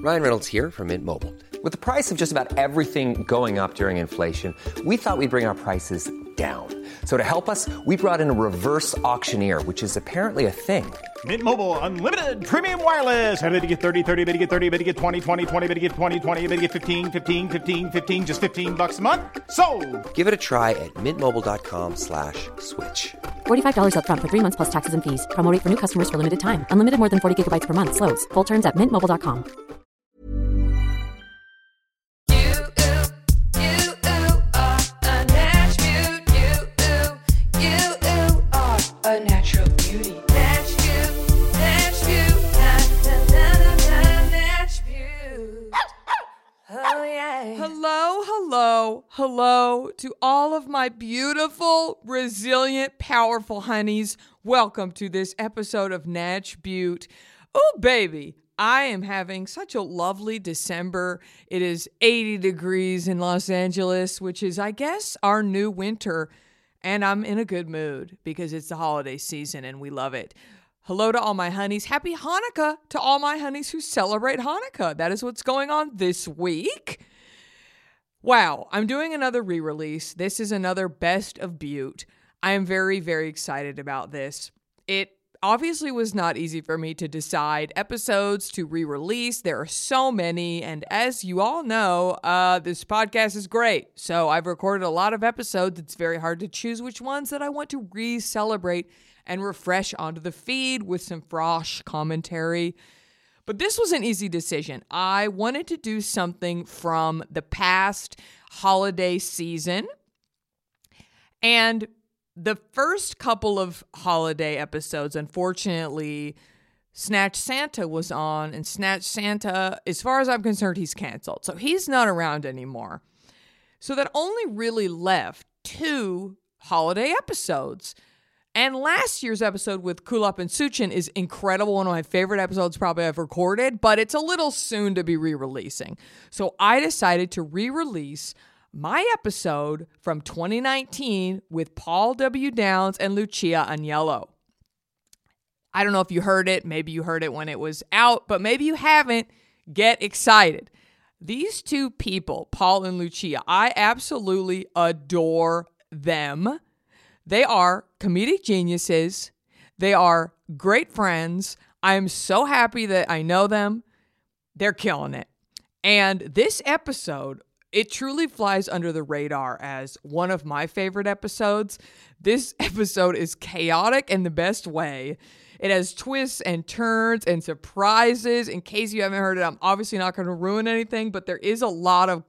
Ryan Reynolds here from Mint Mobile. With the price of just about everything going up during inflation, we thought we'd bring our prices down. So to help us, we brought in a reverse auctioneer, which is apparently a thing. Mint Mobile Unlimited Premium Wireless. How to get 30, 30, bit to get 30, bit to get 20, 20, 20, bit to get 20, 20, bit to get 15, 15, 15, 15, just $15 a month? Sold! Give it a try at mintmobile.com/switch. $45 up front for 3 months plus taxes and fees. Promo rate for new customers for limited time. Unlimited more than 40 gigabytes per month. Slows full terms at mintmobile.com. A natural beauty. Natch Beaut, Natch Beaut. Oh yeah. Hello to all of my beautiful, resilient, powerful honeys. Welcome to this episode of Natch Beaut. Oh baby, I am having such a lovely December. It is 80 degrees in Los Angeles, which is, I guess, our new winter. And I'm in a good mood because it's the holiday season and we love it. Hello to all my honeys. Happy Hanukkah to all my honeys who celebrate Hanukkah. That is what's going on this week. Wow, I'm doing another re-release. This is another Best of Beaut. I am very, very excited about this. It obviously was not easy for me to decide episodes to re-release. There are so many, and as you all know, this podcast is great. So I've recorded a lot of episodes. It's very hard to choose which ones that I want to re-celebrate and refresh onto the feed with some fresh commentary. But this was an easy decision. I wanted to do something from the past holiday season, and the first couple of holiday episodes, unfortunately, Snatch Santa was on, and Snatch Santa, as far as I'm concerned, he's canceled. So he's not around anymore. So that only really left 2 holiday episodes. And last year's episode with Kulap and Suchin is incredible. One of my favorite episodes probably I've recorded, but it's a little soon to be re-releasing. So I decided to re-release my episode from 2019 with Paul W. Downs and Lucia Aniello. I don't know if you heard it. Maybe you heard it when it was out, but maybe you haven't. Get excited. These 2 people, Paul and Lucia, I absolutely adore them. They are comedic geniuses. They are great friends. I am so happy that I know them. They're killing it. And this episode, it truly flies under the radar as one of my favorite episodes. This episode is chaotic in the best way. It has twists and turns and surprises. In case you haven't heard it, I'm obviously not going to ruin anything, but there is a lot of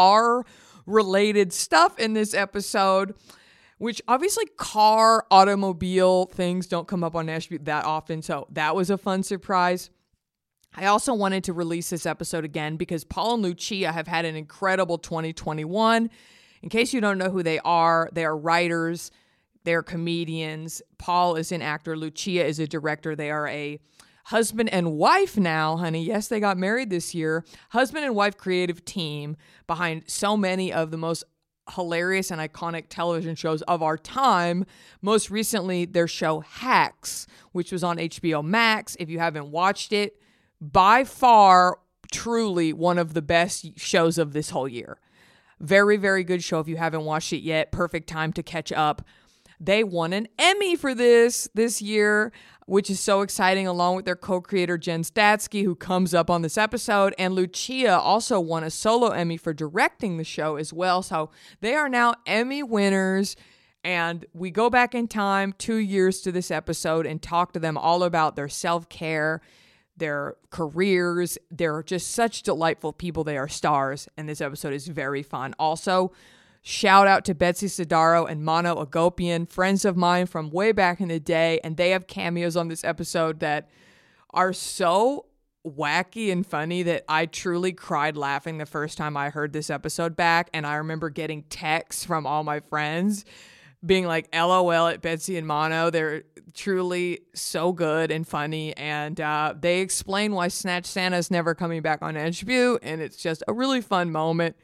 car-related stuff in this episode, which obviously automobile things don't come up on Natch Beaut that often, so that was a fun surprise. I also wanted to release this episode again because Paul and Lucia have had an incredible 2021. In case you don't know who they are writers, they're comedians. Paul is an actor. Lucia is a director. They are a husband and wife now, honey. Yes, they got married this year. Husband and wife creative team behind so many of the most hilarious and iconic television shows of our time. Most recently, their show Hacks, which was on HBO Max. If you haven't watched it, by far, truly one of the best shows of this whole year. Very, very good show if you haven't watched it yet. Perfect time to catch up. They won an Emmy for this year, which is so exciting, along with their co-creator Jen Statsky, who comes up on this episode. And Lucia also won a solo Emmy for directing the show as well. So they are now Emmy winners. And we go back in time 2 years to this episode and talk to them all about their self-care, their careers. They're just such delightful people. They are stars, and this episode is very fun. Also, shout out to Betsy Sidaro and Mano Agopian, friends of mine from way back in the day, and they have cameos on this episode that are so wacky and funny that I truly cried laughing the first time I heard this episode back. And I remember getting texts from all my friends being like, LOL at Betsy and Mano. They're truly so good and funny. And they explain why Snatch Santa is never coming back on Natch Beaut. And it's just a really fun moment.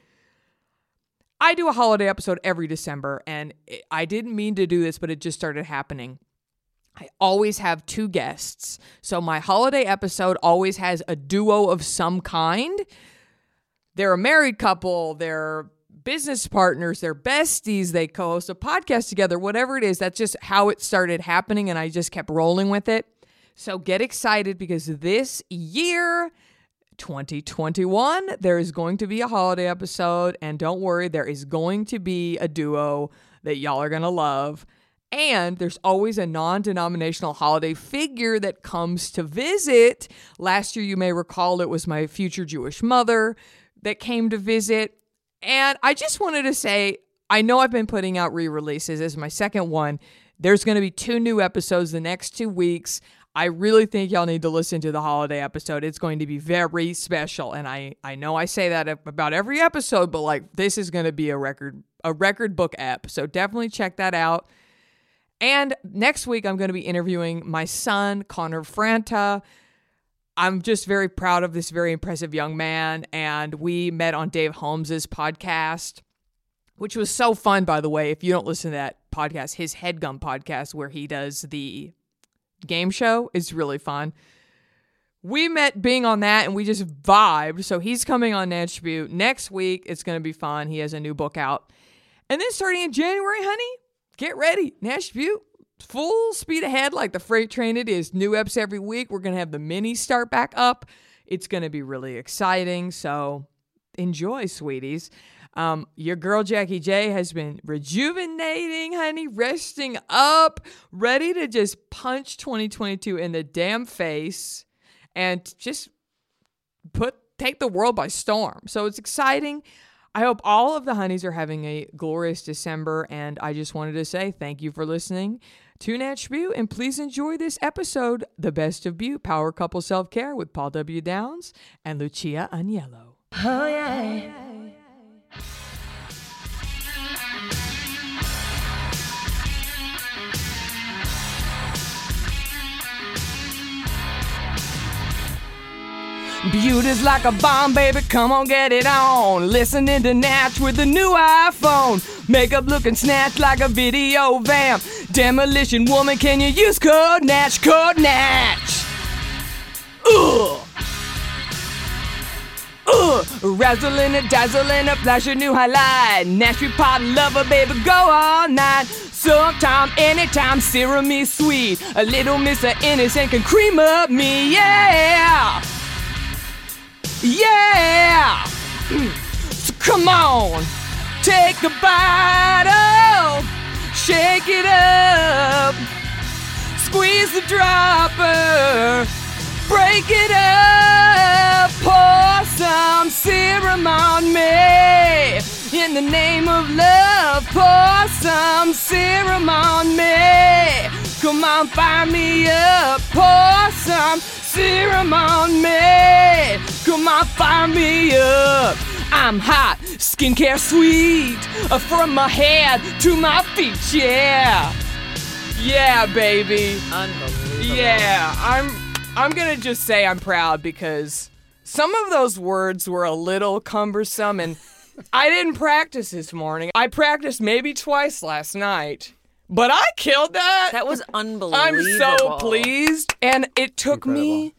I do a holiday episode every December, and I didn't mean to do this, but it just started happening. I always have two guests. So my holiday episode always has a duo of some kind. They're a married couple, they're business partners, they're besties, they co-host a podcast together, whatever it is. That's just how it started happening, and I just kept rolling with it. So get excited because this year, 2021, there is going to be a holiday episode, and don't worry, there is going to be a duo that y'all are going to love. And there's always a non-denominational holiday figure that comes to visit. Last year, you may recall, it was my future Jewish mother that came to visit. And I just wanted to say, I know I've been putting out re-releases. This is my second one. There's going to be 2 new episodes the next 2 weeks. I really think y'all need to listen to the holiday episode. It's going to be very special. And I know I say that about every episode, but like this is going to be a record book ep. So definitely check that out. And next week, I'm going to be interviewing my son, Connor Franta. I'm just very proud of this very impressive young man. And we met on Dave Holmes's podcast, which was so fun, by the way. If you don't listen to that podcast, his HeadGum podcast, where he does the game show, is really fun. We met being on that, and we just vibed. So he's coming on Natch Butte next week. It's going to be fun. He has a new book out. And then starting in January, honey, get ready. Natch Butte, full speed ahead like the freight train it is. New eps every week. We're going to have the mini start back up. It's going to be really exciting. So enjoy, sweeties. Your girl Jackie J has been rejuvenating, honey, resting up, ready to just punch 2022 in the damn face and just take the world by storm. So it's exciting. I hope all of the honeys are having a glorious December, and I just wanted to say thank you for listening to Natch Butte, and please enjoy this episode, The Best of Butte, Power Couple Self-Care with Paul W. Downs and Lucia Aniello. Oh, yeah. Butte is like a bomb, baby, come on, get it on. Listening to Natch with the new iPhone. Makeup looking snatched like a video vamp. Demolition Woman, can you use code Natch? Code Natch. Razzling and dazzling, a flash a new highlight. Natch Pot lover, baby, go all night. Sometime, anytime, serum me sweet. A little Mr. Innocent can cream up me, yeah. Yeah! So come on, take a bite, oh, shake it up, squeeze the dropper, break it up, pour some serum on me. In the name of love, pour some serum on me. Come on, fire me up, pour some serum on me. Come on, fire me up. I'm hot, skincare sweet, from my head to my feet, yeah. Yeah, baby. Unbelievable. Yeah, I'm gonna just say I'm proud because some of those words were a little cumbersome, and I didn't practice this morning. I practiced maybe twice last night. But I killed that. That was unbelievable. I'm so pleased. And it took me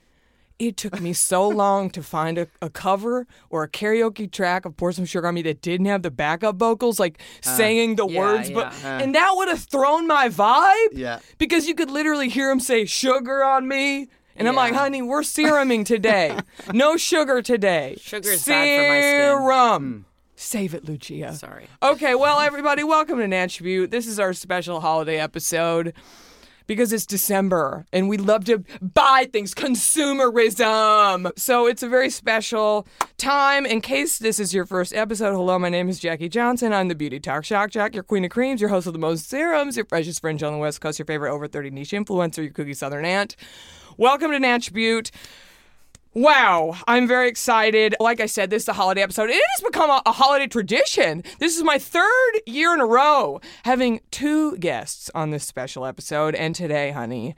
so long to find a cover or a karaoke track of Pour Some Sugar on Me that didn't have the backup vocals, like saying the words. But and that would have thrown my vibe. Yeah. Because you could literally hear him say sugar on me. And I'm like, honey, we're seruming today. No sugar today. Sugar is bad for my skin. Serum. Save it, Lucia. Sorry. Okay, well, everybody, welcome to Natch Butte. This is our special holiday episode because it's December and we love to buy things, consumerism. So it's a very special time. In case this is your first episode, hello, my name is Jackie Johnson. I'm the Beauty Talk Shock Jock, your queen of creams, your host of the most serums, your freshest fringe on the West Coast, your favorite over 30 niche influencer, your cookie Southern aunt. Welcome to Natch Butte. Wow, I'm very excited. Like I said, this is a holiday episode. It has become a holiday tradition. This is my 3rd year in a row having 2 guests on this special episode. And today, honey,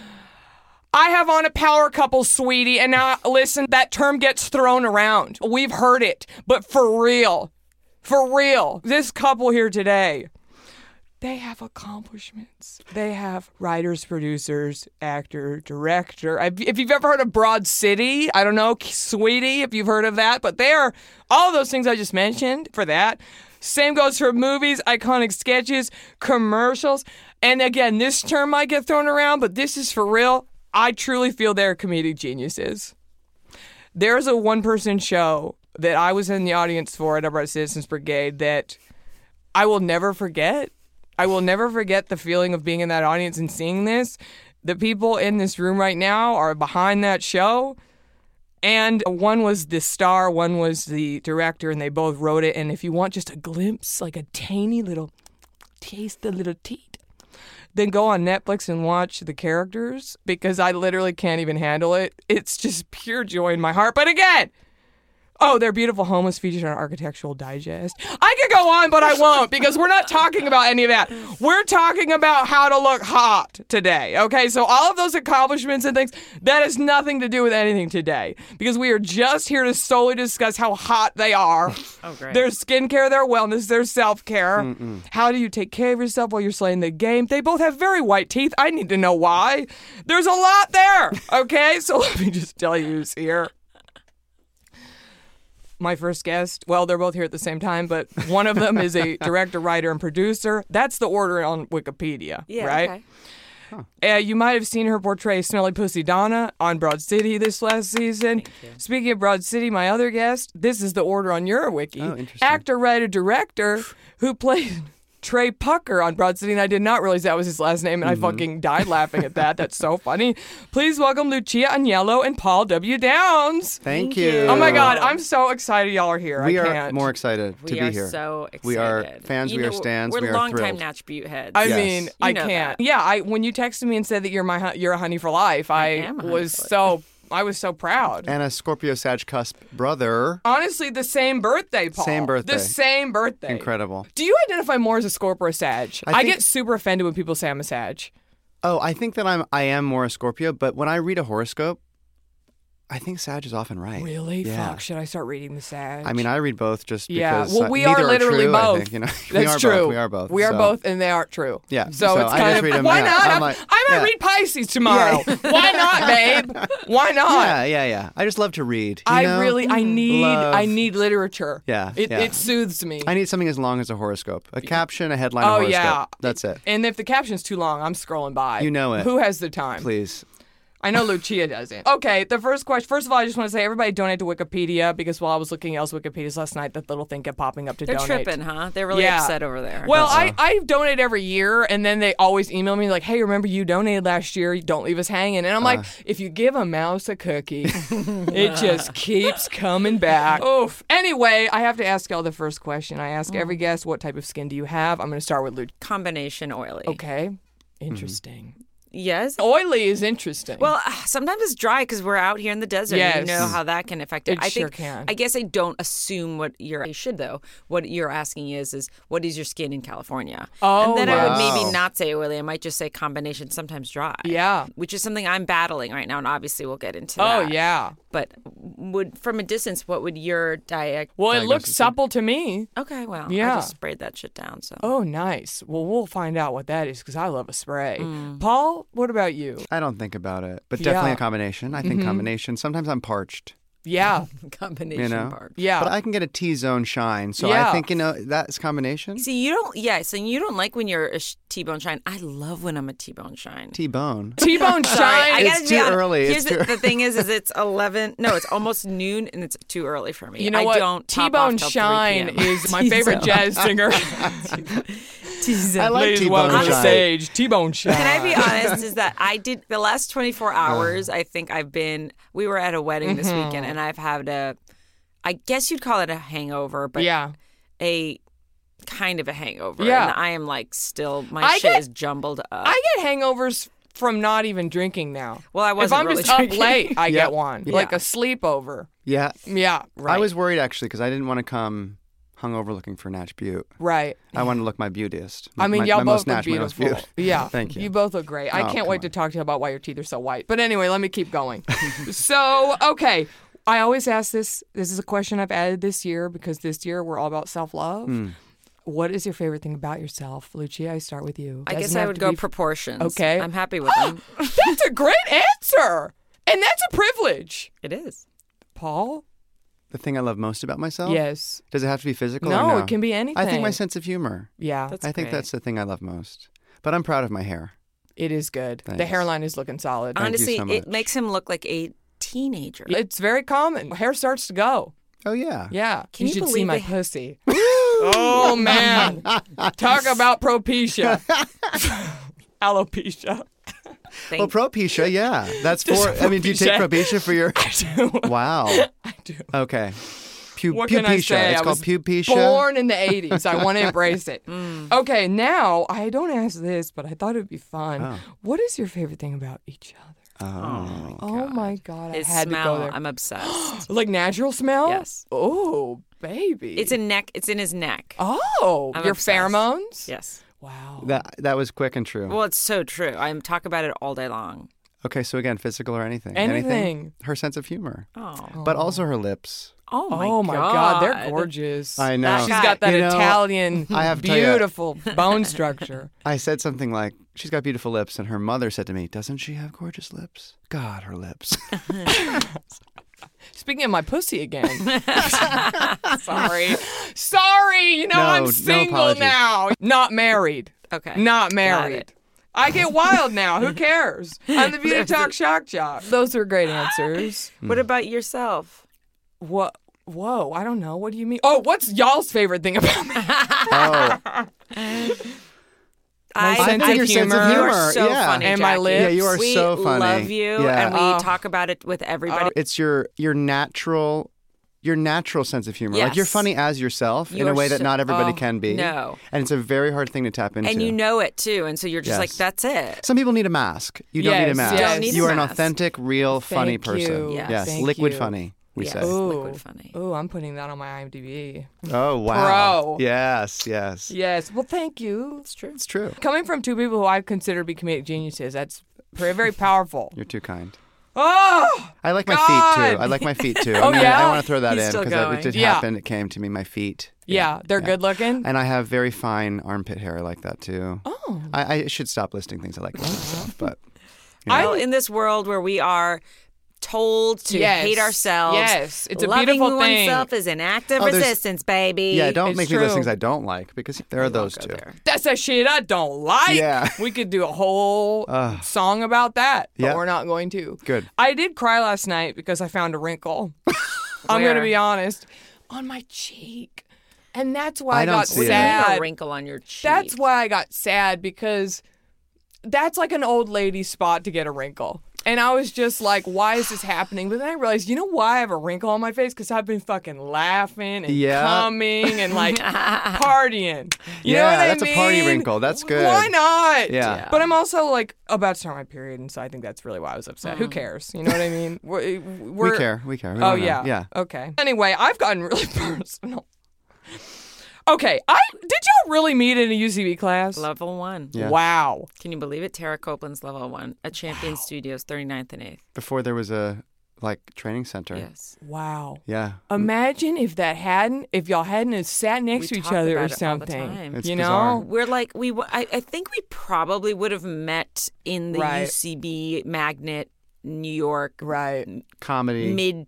I have on a power couple, sweetie. And now, listen, that term gets thrown around. We've heard it. But for real, this couple here today, they have accomplishments. They have writers, producers, actor, director. If you've ever heard of Broad City, I don't know, Sweetie, if you've heard of that, but they are all of those things I just mentioned for that. Same goes for movies, iconic sketches, commercials. And again, this term might get thrown around, but this is for real. I truly feel they're comedic geniuses. There's a one-person show that I was in the audience for at Upright Citizens Brigade that I will never forget. I will never forget the feeling of being in that audience and seeing this. The people in this room right now are behind that show. And one was the star, one was the director, and they both wrote it. And if you want just a glimpse, like a tiny little taste, a little teat, then go on Netflix and watch the characters, because I literally can't even handle it. It's just pure joy in my heart. But again, Their Beautiful Home was featured on Architectural Digest. I could go on, but I won't, because we're not talking about any of that. We're talking about how to look hot today, okay? So all of those accomplishments and things, that has nothing to do with anything today, because we are just here to solely discuss how hot they are. Oh, great. Their skincare, their wellness, their self-care. How do you take care of yourself while you're slaying the game? They both have very white teeth. I need to know why. There's a lot there, okay? So let me just tell you who's here. My first guest, well, they're both here at the same time, but one of them is a director, writer, and producer. That's the order on Wikipedia, right? Okay. You might have seen her portray Smelly Pussy Donna on Broad City this last season. Speaking of Broad City, my other guest, this is the order on your wiki. Oh, interesting. Actor, writer, director, who played Trey Pucker on Broad City, and I did not realize that was his last name, and I fucking died laughing at that. That's so funny. Please welcome Lucia Agnello and Paul W. Downs. Thank you. Oh my God, I'm so excited y'all are here. We I are can't. more excited to We be are here. so excited. We are fans, we are stans, We're we are longtime thrilled. Natch Butte heads. I Yes. mean, You I know can't. that. Yeah, when you texted me and said that you're a honey for life, am I a honey was for life. I was so proud. And a Scorpio Sag cusp brother. Honestly, the same birthday, Paul. Same birthday. The same birthday. Incredible. Do you identify more as a Scorp or a Sag? I think- get super offended when people say I'm a Sag. Oh, I think that I am more a Scorpio, but when I read a horoscope, I think Sag is often right. Really? Yeah. Fuck, should I start reading the Sag? I mean, I read both just yeah. because Well, we neither are literally true, both. I think, you know? That's we are true. Both. We are both. We are so. both, and they aren't true. Yeah. So it's I kind just of read 'em, why yeah. not? I'm like, I might yeah. read Pisces tomorrow. Why not, babe? Why not? Yeah. I just love to read. you I know? really, I Love. need literature. Yeah, It, yeah. it soothes me. I need something as long as a horoscope. A caption, a headline, a Oh, horoscope. yeah. That's it. And if the caption's too long, I'm scrolling by. You know it. Who has the time? Please. I know Lucia doesn't. Okay, the first question. First of all, I just want to say everybody donate to Wikipedia, because while I was looking at Wikipedia's last night, that little thing kept popping up to They're donate. tripping, huh? They're really Yeah. upset over there. Well, I donate every year, and then they always email me like, hey, remember you donated last year? Don't leave us hanging. And I'm like, if you give a mouse a cookie, it just keeps coming back. Oof. Anyway, I have to ask y'all the first question. I ask every guest, what type of skin do you have? I'm going to start with Lucia. combination oily. Okay. Interesting. Yes. Oily is interesting. Well, sometimes it's dry because we're out here in the desert. Yes. You know how that can affect it. It I sure think, can. I guess I don't assume what you're. I should though. What you're asking is what is your skin in California? Oh, and then I would wow. maybe not say oily. I might just say combination, sometimes dry. Yeah. Which is something I'm battling right now, and obviously we'll get into Oh, that. yeah. But from a distance, what would your diet? Well, it looks diagnosis. supple to me. Okay, well, Yeah. I just sprayed that shit down. So Oh, nice. Well, we'll find out what that is, because I love a spray. Paul, what about you? I don't think about it, but definitely Yeah. a combination. I think combination. Sometimes I'm parched, Yeah. combination you know. part. Yeah. But I can get a T-zone shine, so Yeah. I think that's combination. See, you don't. Yeah, so you don't like when you're a T-bone shine. I love when I'm a T-bone shine. T-bone. T-bone Sorry, shine. I It's gotta be too honest. early. Here's It's the thing is it's 11. No, it's almost noon, and it's too early for me. You know I what? don't pop T-Bone off till 3 Shine p.m. is my favorite jazz singer. I like Please T-bone welcome to the shine. stage, T-Bone Shine. Can I be honest? Is that I did the last 24 hours? I think we were at a wedding this weekend, and I've had I guess you'd call it a hangover, but Yeah. a kind of a hangover. Yeah. And I am like still, my I shit get- is jumbled up. I get hangovers from not even drinking now. Well, I If wasn't I'm really just drinking. up late, I Yeah. get one. Yeah. Like a sleepover. Yeah. Yeah, right. I was worried actually because I didn't want to come hungover looking for Natch Butte. Right. I wanted to look my beautiest. I mean, my, y'all my both most look Natch, my most beautiful. Butte. Yeah. Thank you. You both look great. I Oh, can't come wait to on. talk to you about why your teeth are so white. But anyway, let me keep going. So, okay. I always ask this. This is a question I've added this year because this year we're all about self-love. What is your favorite thing about yourself? Lucia, I start with you. I guess Doesn't I have would to go be- proportions. Okay. I'm happy with them. That's a great answer. And that's a privilege. It is. Paul? The thing I love most about myself? Yes. Does it have to be physical No, or no? it can be anything. I think my sense of humor. Yeah, That's I think great. that's the thing I love most. But I'm proud of my hair. it is good. The Thanks. hairline is looking solid. Thank you Honestly, so it much. makes him look like a teenager. It's very common. Hair starts to go. Oh, yeah. Yeah. Can you should see believe my they- pussy. Oh, man. Talk about propecia. Alopecia. Well, Propecia, yeah. That's for, I mean, do you take Propecia for your... Wow. I do. Okay. What can I say? It's I called was pupecia. born in the 80s. I want to embrace it. Okay, now, I don't ask this, but I thought it would be fun. Oh. What is your favorite thing about each other? Oh, my God. His I had smell, to go there. I'm obsessed. Like natural smell? Yes. Oh, baby. It's in his neck. Oh, I'm your obsessed. pheromones? Yes. Wow. That was quick and true. Well, it's so true. I talk about it all day long. Okay, so again, physical or anything? Anything. Her sense of humor. Oh. But also her lips. Oh my God, they're gorgeous. I know. She's got that You know, Italian, I have to tell you- beautiful bone structure. I said something like, she's got beautiful lips, and her mother said to me, doesn't she have gorgeous lips? God, her lips. Speaking of my pussy again. Sorry. You know, No, I'm no single apologies. now. Not married. Okay. Not Got married. it. I get wild now. Who cares? I'm the Beauty Talk Shock Jock. Those are great answers. What about yourself? What? Whoa, I don't know. What do you mean? Oh, what's y'all's favorite thing about me? Oh, My sense think of your sense of humor. You humor. are so yeah. funny, And my Jackie. lips. Yeah, you are we so funny. love you, Yeah. and we Oh. talk about it with everybody. It's your natural sense of humor. Like you're Yes. funny as yourself in You a are way that so- not everybody oh, can be. no. And it's a very hard thing to tap into. and you know it too, and so you're just Yes. like, that's it. Some people need a mask. You don't need a Yes, mask. yes. Don't need you a are an mask. authentic, real, funny Thank person. you. Yes. Yes, Thank liquid you. funny. We Yes. say. Liquid funny. Ooh, I'm putting that on my IMDb. Oh wow. Pro. Yes. Yes. Well, thank you. It's true. It's true. Coming from two people who I consider to be comedic geniuses, that's very, very powerful. You're too kind. Oh, I like my God. feet too. I like my feet too. Oh, yeah? I want to throw that He's in still because going. it did Yeah. happen. It came to me. My feet. yeah, they're good looking. And I have very fine armpit hair like that too. Oh. I should stop listing things I like about myself, but you know. Well, in this world where we are told to Yes. hate ourselves, Yes, it's a loving beautiful thing. oneself is an act of Oh, there's- resistance, baby. yeah, don't It's make me list true. things I don't like because there are those Go two. there. That's a shit I don't like. Yeah. We could do a whole song about that, but Yeah. we're not going to. Good. I did cry last night because I found a wrinkle. I'm going to Where? be honest. On my cheek. And that's why I I don't got see it. sad. A wrinkle on your cheek. That's why I got sad because that's like an old lady spot to get a wrinkle. And I was just like, why is this happening? But then I realized, you know why I have a wrinkle on my face? Because I've been fucking laughing and Yeah. coming and like partying. You know Yeah, what I that's a party mean? wrinkle. That's good. Why not? Yeah. But I'm also like about to start my period, and so I think that's really why I was upset. Who cares? You know what I mean? We We're, care. We care. We Oh wanna know. yeah. Yeah. Okay. Anyway, I've gotten really personal. Okay, did y'all really meet in a UCB class? level 1. Yeah. Wow. Can you believe it? Tara Copeland's level 1 at Champion Studios, 39th and 8th. Before there was a training center. Yes. Wow. Yeah. Imagine if y'all hadn't have sat next to We each talk other or about it all the something. time. It's you bizarre. know? We're like, I think we probably would have met in the Right. UCB Magnet, New York, Right. Comedy. mid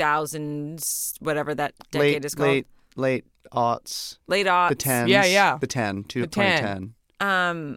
2000s, whatever that decade is called. Late aughts. Late aughts. The 10s. Yeah, yeah. The 10. To The 10. 2010.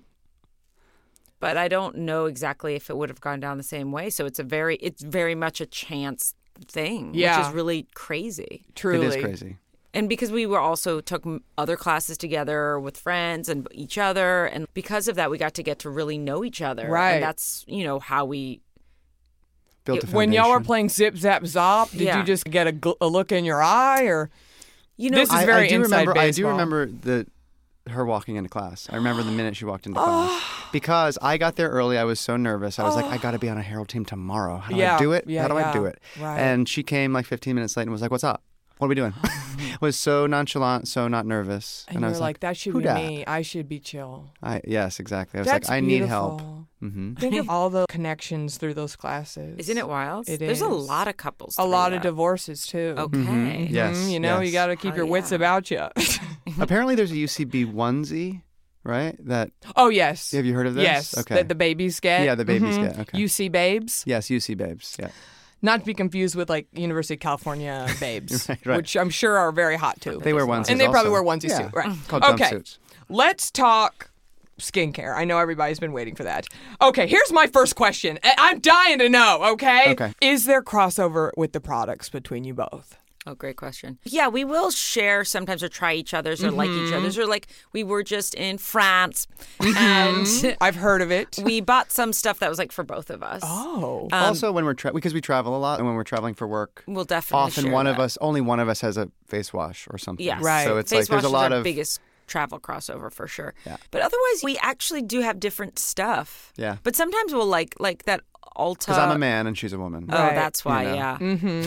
But I don't know exactly if it would have gone down the same way. So it's very much a chance thing, Yeah. which is really crazy. Truly. It is crazy. And because we were also took other classes together with friends and each other, and because of that, we got to really know each other. Right. And that's how we. Built a When y'all were foundation. playing Zip Zap Zop, did Yeah. you just get a look in your eye, or this is I very do inside remember. I do baseball. remember her walking into class. I remember the minute she walked into class because I got there early. I was so nervous. I was like, I got to be on a Herald team tomorrow. How do Yeah, I do it? yeah, How do yeah. I do it? Right. And she came like 15 minutes late and was like, "What's up? What are we doing?" Was so nonchalant, so not nervous. And I you're was like, that should "Who be dat?" me. I should be chill. Yes, exactly. I was That's like, I need help. beautiful. Mm-hmm. Think of all the connections through those classes. Isn't it wild? It There's a is. lot of couples. A through lot of that. divorces too. Okay. Yes. You know, you yes. got to keep Oh, your wits yeah. about you. Apparently, there's a UCB onesie, right? That Oh, yes. have you heard of this? Yes. Okay. That the babies get. Yeah, the babies get. Okay. UC babes. Yes, UC babes. Yeah. Not to be confused with like University of California babes, Right. which I'm sure are very hot too. They wear onesies. And they probably also. wear onesies Yeah. too. Right. Called Okay. jumpsuits. Let's talk skincare. I know everybody's been waiting for that. Okay, here's my first question. I'm dying to know, okay? Okay. Is there crossover with the products between you both? Oh, great question. Yeah, we will share sometimes or try each other's or like each other's. Or like we were just in France and I've heard of it. we bought some stuff that was like for both of us. Oh. Also, when we're because we travel a lot, and when we're traveling for work, We'll definitely often share that. only one of us has a face wash or something. Yes. Right. So it's Face like there's a wash lot is our of biggest travel crossover for sure. Yeah. But otherwise, we actually do have different stuff. Yeah. But sometimes we'll like that Ulta. because I'm a man and she's a woman. Oh, Right. that's why, You know. yeah.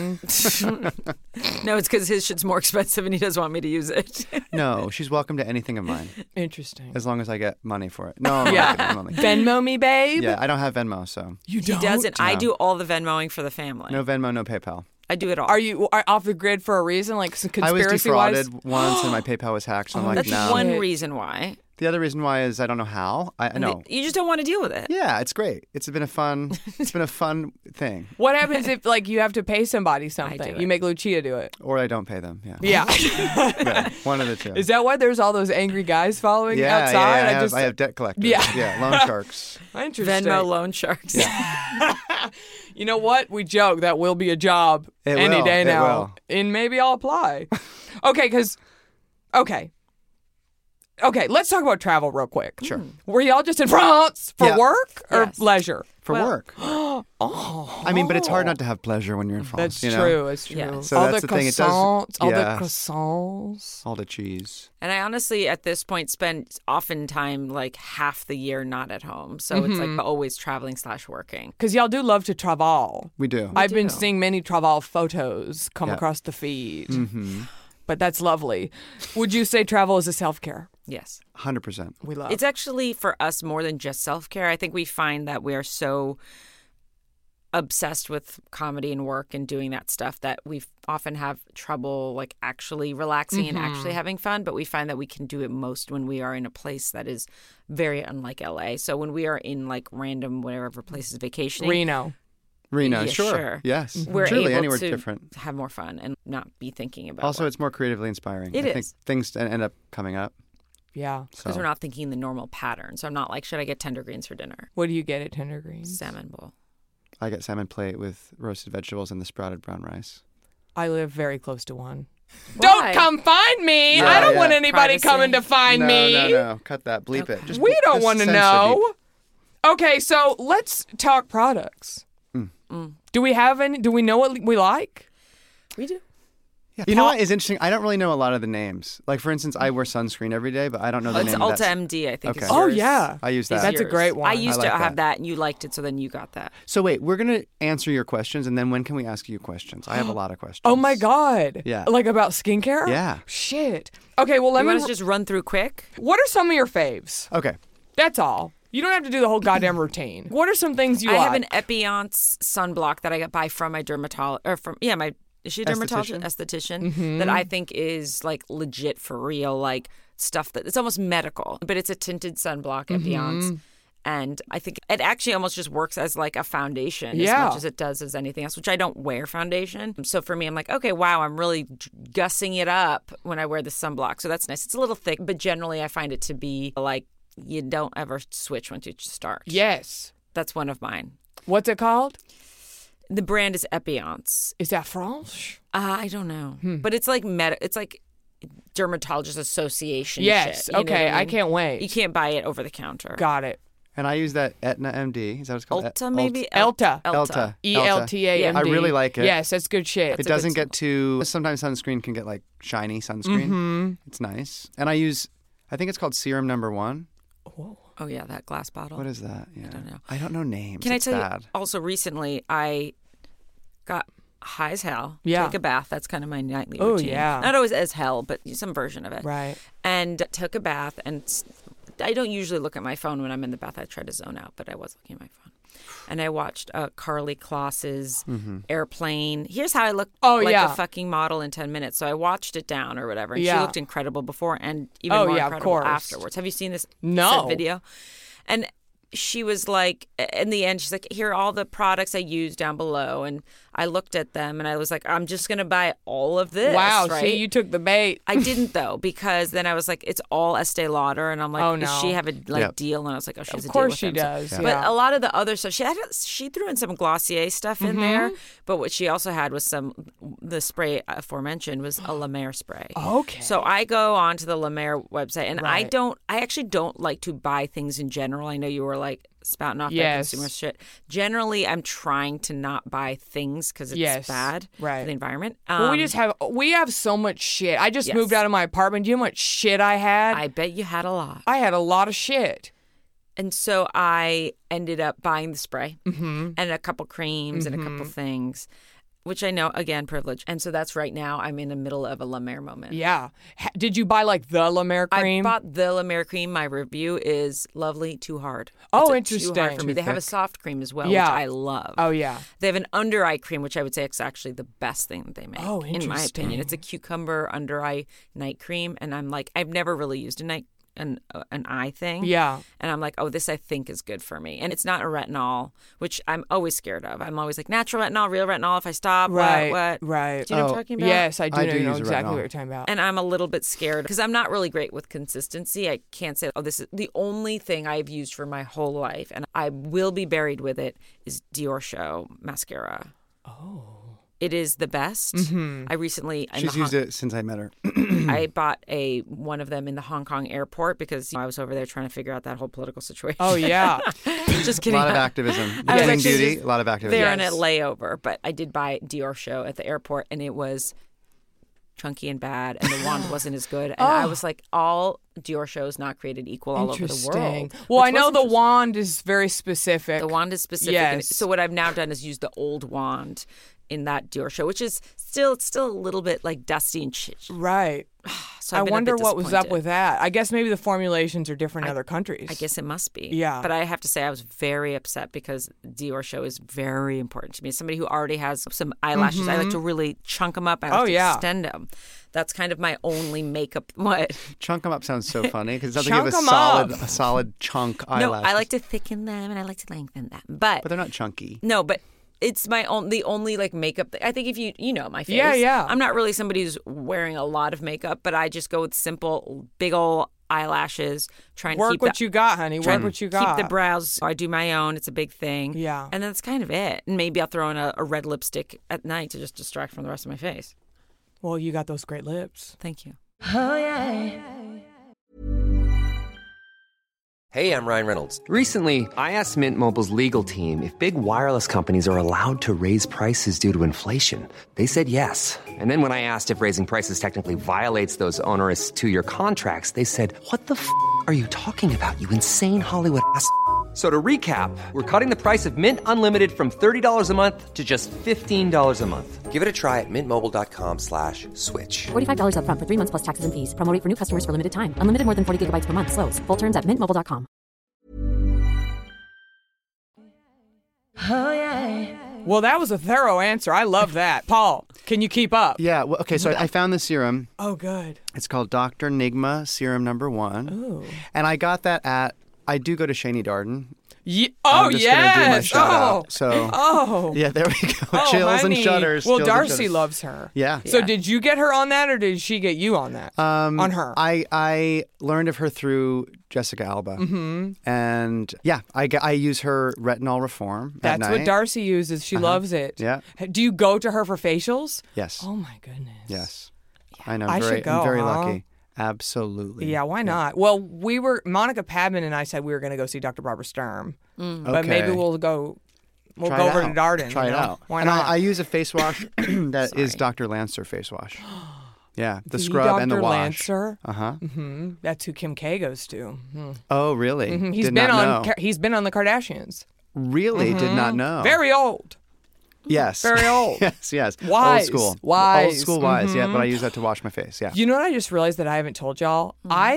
No, it's because his shit's more expensive and he doesn't want me to use it. No, she's welcome to anything of mine Interesting. as long as I get money for it. No, I'm Yeah. not kidding, I'm only- Venmo me, babe. Yeah, I don't have Venmo, so You He don't? doesn't. I No. do all the Venmoing for the family. no Venmo, no PayPal. I do it all. Are you off the grid for a reason, like some I was conspiracy wise? defrauded once and my PayPal was hacked, so I'm like, That's no. one Shit. reason why. The other reason why is I don't know how. I know. You just don't want to deal with it. Yeah, it's great. It's been a fun thing. What happens if like you have to pay somebody something? do You it. make Lucia do it. Or I don't pay them. Yeah. Yeah. Yeah, one of the two. Is that why there's all those angry guys following yeah, outside? yeah, I have debt collectors. Yeah. Yeah, loan sharks. Interesting. Venmo loan sharks. You know what? We joke that will be a job It any will. day It now. will. And maybe I'll apply. Okay, let's talk about travel real quick. Sure. Were y'all just in France for Yeah. work or Yes. leisure? For work. I mean, but it's hard not to have pleasure when you're in France. That's you know? true. It's true. Yeah. So all that's the the thing, it does- croissants. All the yeah. croissants. All the cheese. And I honestly, at this point, spend oftentimes like half the year not at home. So it's like always traveling / working. Because y'all do love to travel. We do. I've been do. seeing many travel photos come Yeah. across the feed. Mm-hmm. But that's lovely. Would you say travel is a self-care? Yes. 100%. We love. It's actually for us more than just self-care. I think we find that we are so obsessed with comedy and work and doing that stuff that we often have trouble like actually relaxing and actually having fun, but we find that we can do it most when we are in a place that is very unlike LA. So when we are in like random whatever places vacationing, Reno. Reno, Yeah, sure. sure. Yes. we're Truly, able anywhere to different. have more fun and not be thinking about Also, it's more creatively inspiring. It I think is. things end up coming up. Yeah. because So. we're not thinking the normal pattern. So I'm not like, should I get tender greens for dinner? What do you get at Tender Greens? Salmon bowl. I get salmon plate with roasted vegetables and the sprouted brown rice. I live very close to one. Why? Don't come find me. Yeah, I don't yeah. want anybody Privacy. coming to find no, me. No, cut that. Bleep it. Just We don't just want to censor know. Okay, so let's talk products. Do we have any? Do we know what we like? We do. Yeah. You know what is interesting? I don't really know a lot of the names. Like, for instance, I wear sunscreen every day, but I don't know the It's name. Ulta of that. MD, I think. Okay. Is Oh yours. yeah, I use that. That's a Yours. great one. I used I like to have that. that, and you liked it, so then you got that. So wait, we're gonna answer your questions, and then when can we ask you questions? I have a lot of questions. Oh my god. Yeah. Like about skincare? Yeah. Shit. Okay, well let You me. want to just run through quick? What are some of your faves? Okay. That's all. You don't have to do the whole goddamn routine. What are some things you I like? have an Epionce sunblock that I got buy from my dermatologist, or from is she a dermatologist? Esthetician that I think is like legit for real, like stuff that it's almost medical, but it's a tinted sunblock Epionce. And I think it actually almost just works as like a foundation as Yeah. much as it does as anything else, which I don't wear foundation. So for me, I'm like, okay, wow, I'm really gussing it up when I wear the sunblock. So that's nice. It's a little thick, but generally I find it to be like you don't ever switch once you start. Yes. That's one of mine. What's it called? The brand is Epionce. Is that French? I don't know, but it's like it's like dermatologist association. Yes. shit, you know Okay. what I mean? can't wait. You can't buy it over the counter. Got it. And I use that Etna MD. Is that what it's called? Ulta maybe. Elta. Elta. ELTA. I really like it. Yes, that's good shit. It doesn't get too. Sometimes sunscreen can get like shiny sunscreen. It's nice. And I use. I think it's called Serum Number 1. Oh yeah, that glass bottle. What is that? Yeah. don't know. I don't know names. Can It's I tell bad. you? Also, recently I got high as hell. Yeah. Take a bath. That's kind of my nightly Oh, routine. yeah. Not always as hell, but some version of it. Right. And took a bath, and I don't usually look at my phone when I'm in the bath. I try to zone out, but I was looking at my phone. and I watched Carly Kloss's Airplane. Here's how I look Oh, like yeah. a fucking model in 10 minutes. So I watched it down or whatever, and she Yeah. looked incredible before and even Oh, more yeah, of incredible course. afterwards. Have you seen this No. said video? And she was like, in the end, she's like, here are all the products I use down below. And I looked at them and I was like, I'm just going to buy all of this. Wow, right? see, you took the bait. I didn't though, because then I was like, it's all Estee Lauder, and I'm like, Oh, does no. she have a Yep. deal? And I was like, oh, she has a Of deal course with she them. does. But Yeah. a lot of the other stuff, she threw in some Glossier stuff in there. Mm-hmm. But what she also had was the spray aforementioned was a La Mer spray. Okay. So I go onto the La Mer website, and I Right. actually don't like to buy things in general. I know you were like spouting off that Yes. consumer shit. Generally, I'm trying to not buy things because it's Yes. bad Right. for the environment. Well, we have so much shit. I just Yes. moved out of my apartment. Do you know how much shit I had? I bet you had a lot. I had a lot of shit. And so I ended up buying the spray and a couple creams and a couple things, which I know, again, privilege. And so that's right now I'm in the middle of a La Mer moment. Yeah. Did you buy like the La Mer cream? I bought the La Mer cream. My review is lovely, too hard. Oh, It's Too hard interesting. for me. Too They have a thick. soft cream as well, Yeah. which I love. Oh, yeah. They have an under eye cream, which I would say is actually the best thing that they make. Oh, in my opinion. interesting. It's a cucumber under eye night cream, and I'm like, I've never really used an eye thing. Yeah. And I'm like, oh, this I think is good for me. And it's not a retinol, which I'm always scared of. I'm always like, natural retinol, real retinol. If I stop, Right. what? Right. Do you know what I'm talking about? Yes, I do I know, do you know use a exactly retinol. what you're talking about. And I'm a little bit scared because I'm not really great with consistency. I can't say, oh, this is the only thing I've used for my whole life, and I will be buried with it, is Dior Show mascara. Oh. It is the best. Mm-hmm. I recently... She's used it since I met her. I bought one of them in the Hong Kong airport because I was over there trying to figure out that whole political situation. Oh, yeah. Just A kidding. lot of activism. I was Clean actually beauty, just a lot of activism. There in a Yes. layover, but I did buy Dior Show at the airport, and it was chunky and bad, and the wand wasn't as good. And I was like, all Dior Shows not created equal all over the Interesting. world. Well, which I know was the interesting. wand is very specific. The wand is specific. Yes. So what I've now done is use the old wand in that Dior Show, which is still a little bit like dusty and Right. so I I've been a wonder bit what was up disappointed. with that. I guess maybe the formulations are different in other countries. I guess it must be. Yeah. But I have to say I was very upset because Dior Show is very important to me. As somebody who already has some eyelashes, I like to really chunk them up. I like Oh, to yeah. extend them. That's kind of my only makeup. What? Chunk them up sounds so funny because it sounds like you Chunk have 'em up. a solid chunk No, eyelashes. I like to thicken them and I like to lengthen them. But But they're not chunky. no, but it's the only like makeup. I think if you know my face. Yeah. I'm not really somebody who's wearing a lot of makeup, but I just go with simple, big old eyelashes. Trying to Work keep what the, you got, honey. trying Work to what you got. Keep the brows. I do my own. It's a big thing. Yeah. And that's kind of it. And maybe I'll throw in a red lipstick at night to just distract from the rest of my face. Well, you got those great lips. Thank you. Hey, I'm Ryan Reynolds. Recently, I asked Mint Mobile's legal team if big wireless companies are allowed to raise prices due to inflation. They said yes. And then when I asked if raising prices technically violates those onerous two-year contracts, they said, "What the f*** are you talking about, you insane Hollywood ass?" So to recap, we're cutting the price of Mint Unlimited from $30 a month to just $15 a month. Give it a try at mintmobile.com/switch. $45 up front for 3 months plus taxes and fees. Promo rate for new customers for limited time. Unlimited more than 40 gigabytes per month. Slows full terms at mintmobile.com. Well, that was a thorough answer. I love that. Paul, can you keep up? Yeah. Well, okay. So I found the serum. Oh, good. It's called Dr. Nigma Serum Number 1. Ooh. And I got that at. I do go to Shani Darden. Oh, I'm just gonna do my yes. shout Oh. out. So Oh. yeah, there we go. Oh, Chills honey. and shudders. Well, chills and Darcy shudders. loves her. Yeah. So did you get her on that, or did she get you on that? On her. I learned of her through Jessica Alba. Mm-hmm. And yeah, I use her retinol reform at That's night. what Darcy uses. She loves it. Yeah. Do you go to her for facials? Yes. Oh my goodness. Yes. I know. I should I'm go, very huh? lucky. Absolutely. Yeah, why not? Well, Monica Padman and I said we were going to go see Dr. Barbara Sturm. But maybe Okay. we'll go Try go it over to out. Darden. Try you it know? out. Why and not? I use a face wash that is Sorry. Dr. Lancer face wash. Yeah, the The scrub and the Dr. wash. Lancer? Uh-huh. That's who Kim K goes to. Oh, really? He's Did been not on. know. He's been on the Kardashians. Really? Did not know. Very old. Yes. very old. yes. Wise. Old school. Wise. Old school wise. Yeah, but I use that to wash my face. Yeah. You know what I just realized that I haven't told y'all? I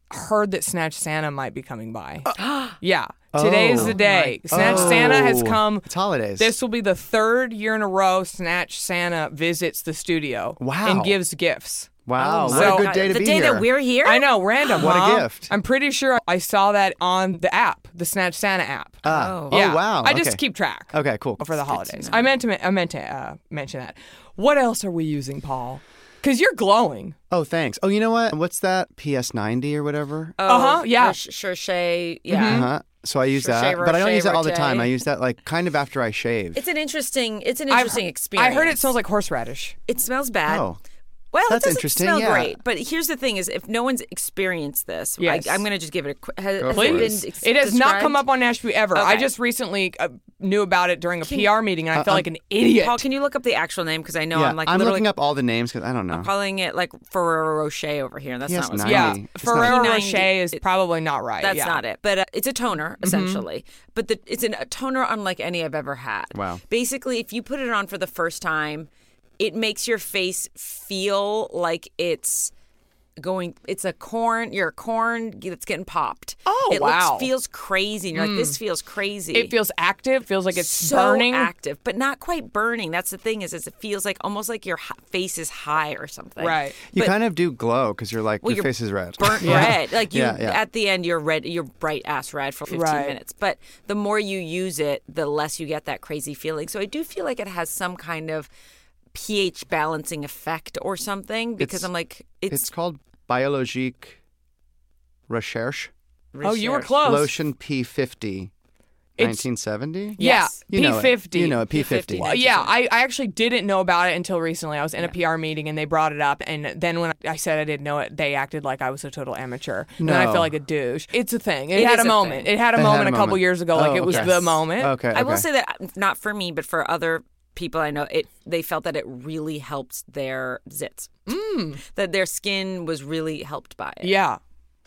heard that Snatch Santa might be coming by. Yeah. Today is the day. Snatch Santa has come. It's holidays. This will be the 3rd year in a row Snatch Santa visits the studio. Wow. And gives gifts. Wow, Oh, what a my good God. day to the be day here. that we're here? I know, random. What a huh? gift. I'm pretty sure I saw that on the app, the Snatch Santa app. Oh, Yeah. wow. I just okay. keep track. Okay, cool. For the holidays. I meant to mention that. What else are we using, Paul? Because you're glowing. Oh, thanks. Oh, you know what? What's that? PS90 or whatever? Uh-huh, yeah. Cherche, yeah. Uh-huh. So I use that, Cherche, but I don't Roche, use that all the Roche. time. I use that like kind of after I shave. It's an interesting I've- experience. I heard it smells like horseradish. It smells bad. Oh. Well, That's it doesn't interesting, smell yeah. great. But here's the thing: is if no one's experienced this, Yes. I'm going to just give it a quick. Has Go it for it. been Please. It has not come up on Nashville ever. I Okay. just recently knew about it during a PR meeting, and I felt like an idiot. Paul, can you look up the actual name? Because I know Yeah, I'm like I'm literally looking up all the names because I don't know. I'm calling it like Ferrero Rocher over here, and that's Yes, not what's 90. Yeah, It's Ferrero not- Rocher is probably not right. That's yeah. not it. But it's a toner, essentially. But it's a toner unlike any I've ever had. Wow. Basically, if you put it on for the first time, it makes your face feel like it's a corn that's getting popped. Oh, it wow. feels crazy. And you're like, this feels crazy. It feels active. Feels like it's so burning. active, but not quite burning. That's the thing is it feels like almost like your face is high or something. Right. You But- kind of do glow because you're like, Well, your you're face is red. burnt red. Like you Yeah, yeah. at the end you're red, you're bright ass red for 15 Right. minutes. But the more you use it, the less you get that crazy feeling. So I do feel like it has some kind of pH balancing effect or something because It's- I'm like It's called Biologique Recherche Oh, you were research. close. Lotion P50, It's- 1970. Yeah, Yes. You know it. P50. You know it, P50. Well, yeah, I actually didn't know about it until recently. I was in a PR meeting and they brought it up, and then when I said I didn't know it, they acted like I was a total amateur, and I No. felt like a douche. It's a thing. It It had is a a moment. thing. It had a It had moment a a couple moment. years ago. Like Oh, it was okay. the moment. Okay. I will okay. say that not for me, but for other people I know, they felt that it really helped their zits. That their skin was really helped by it. Yeah.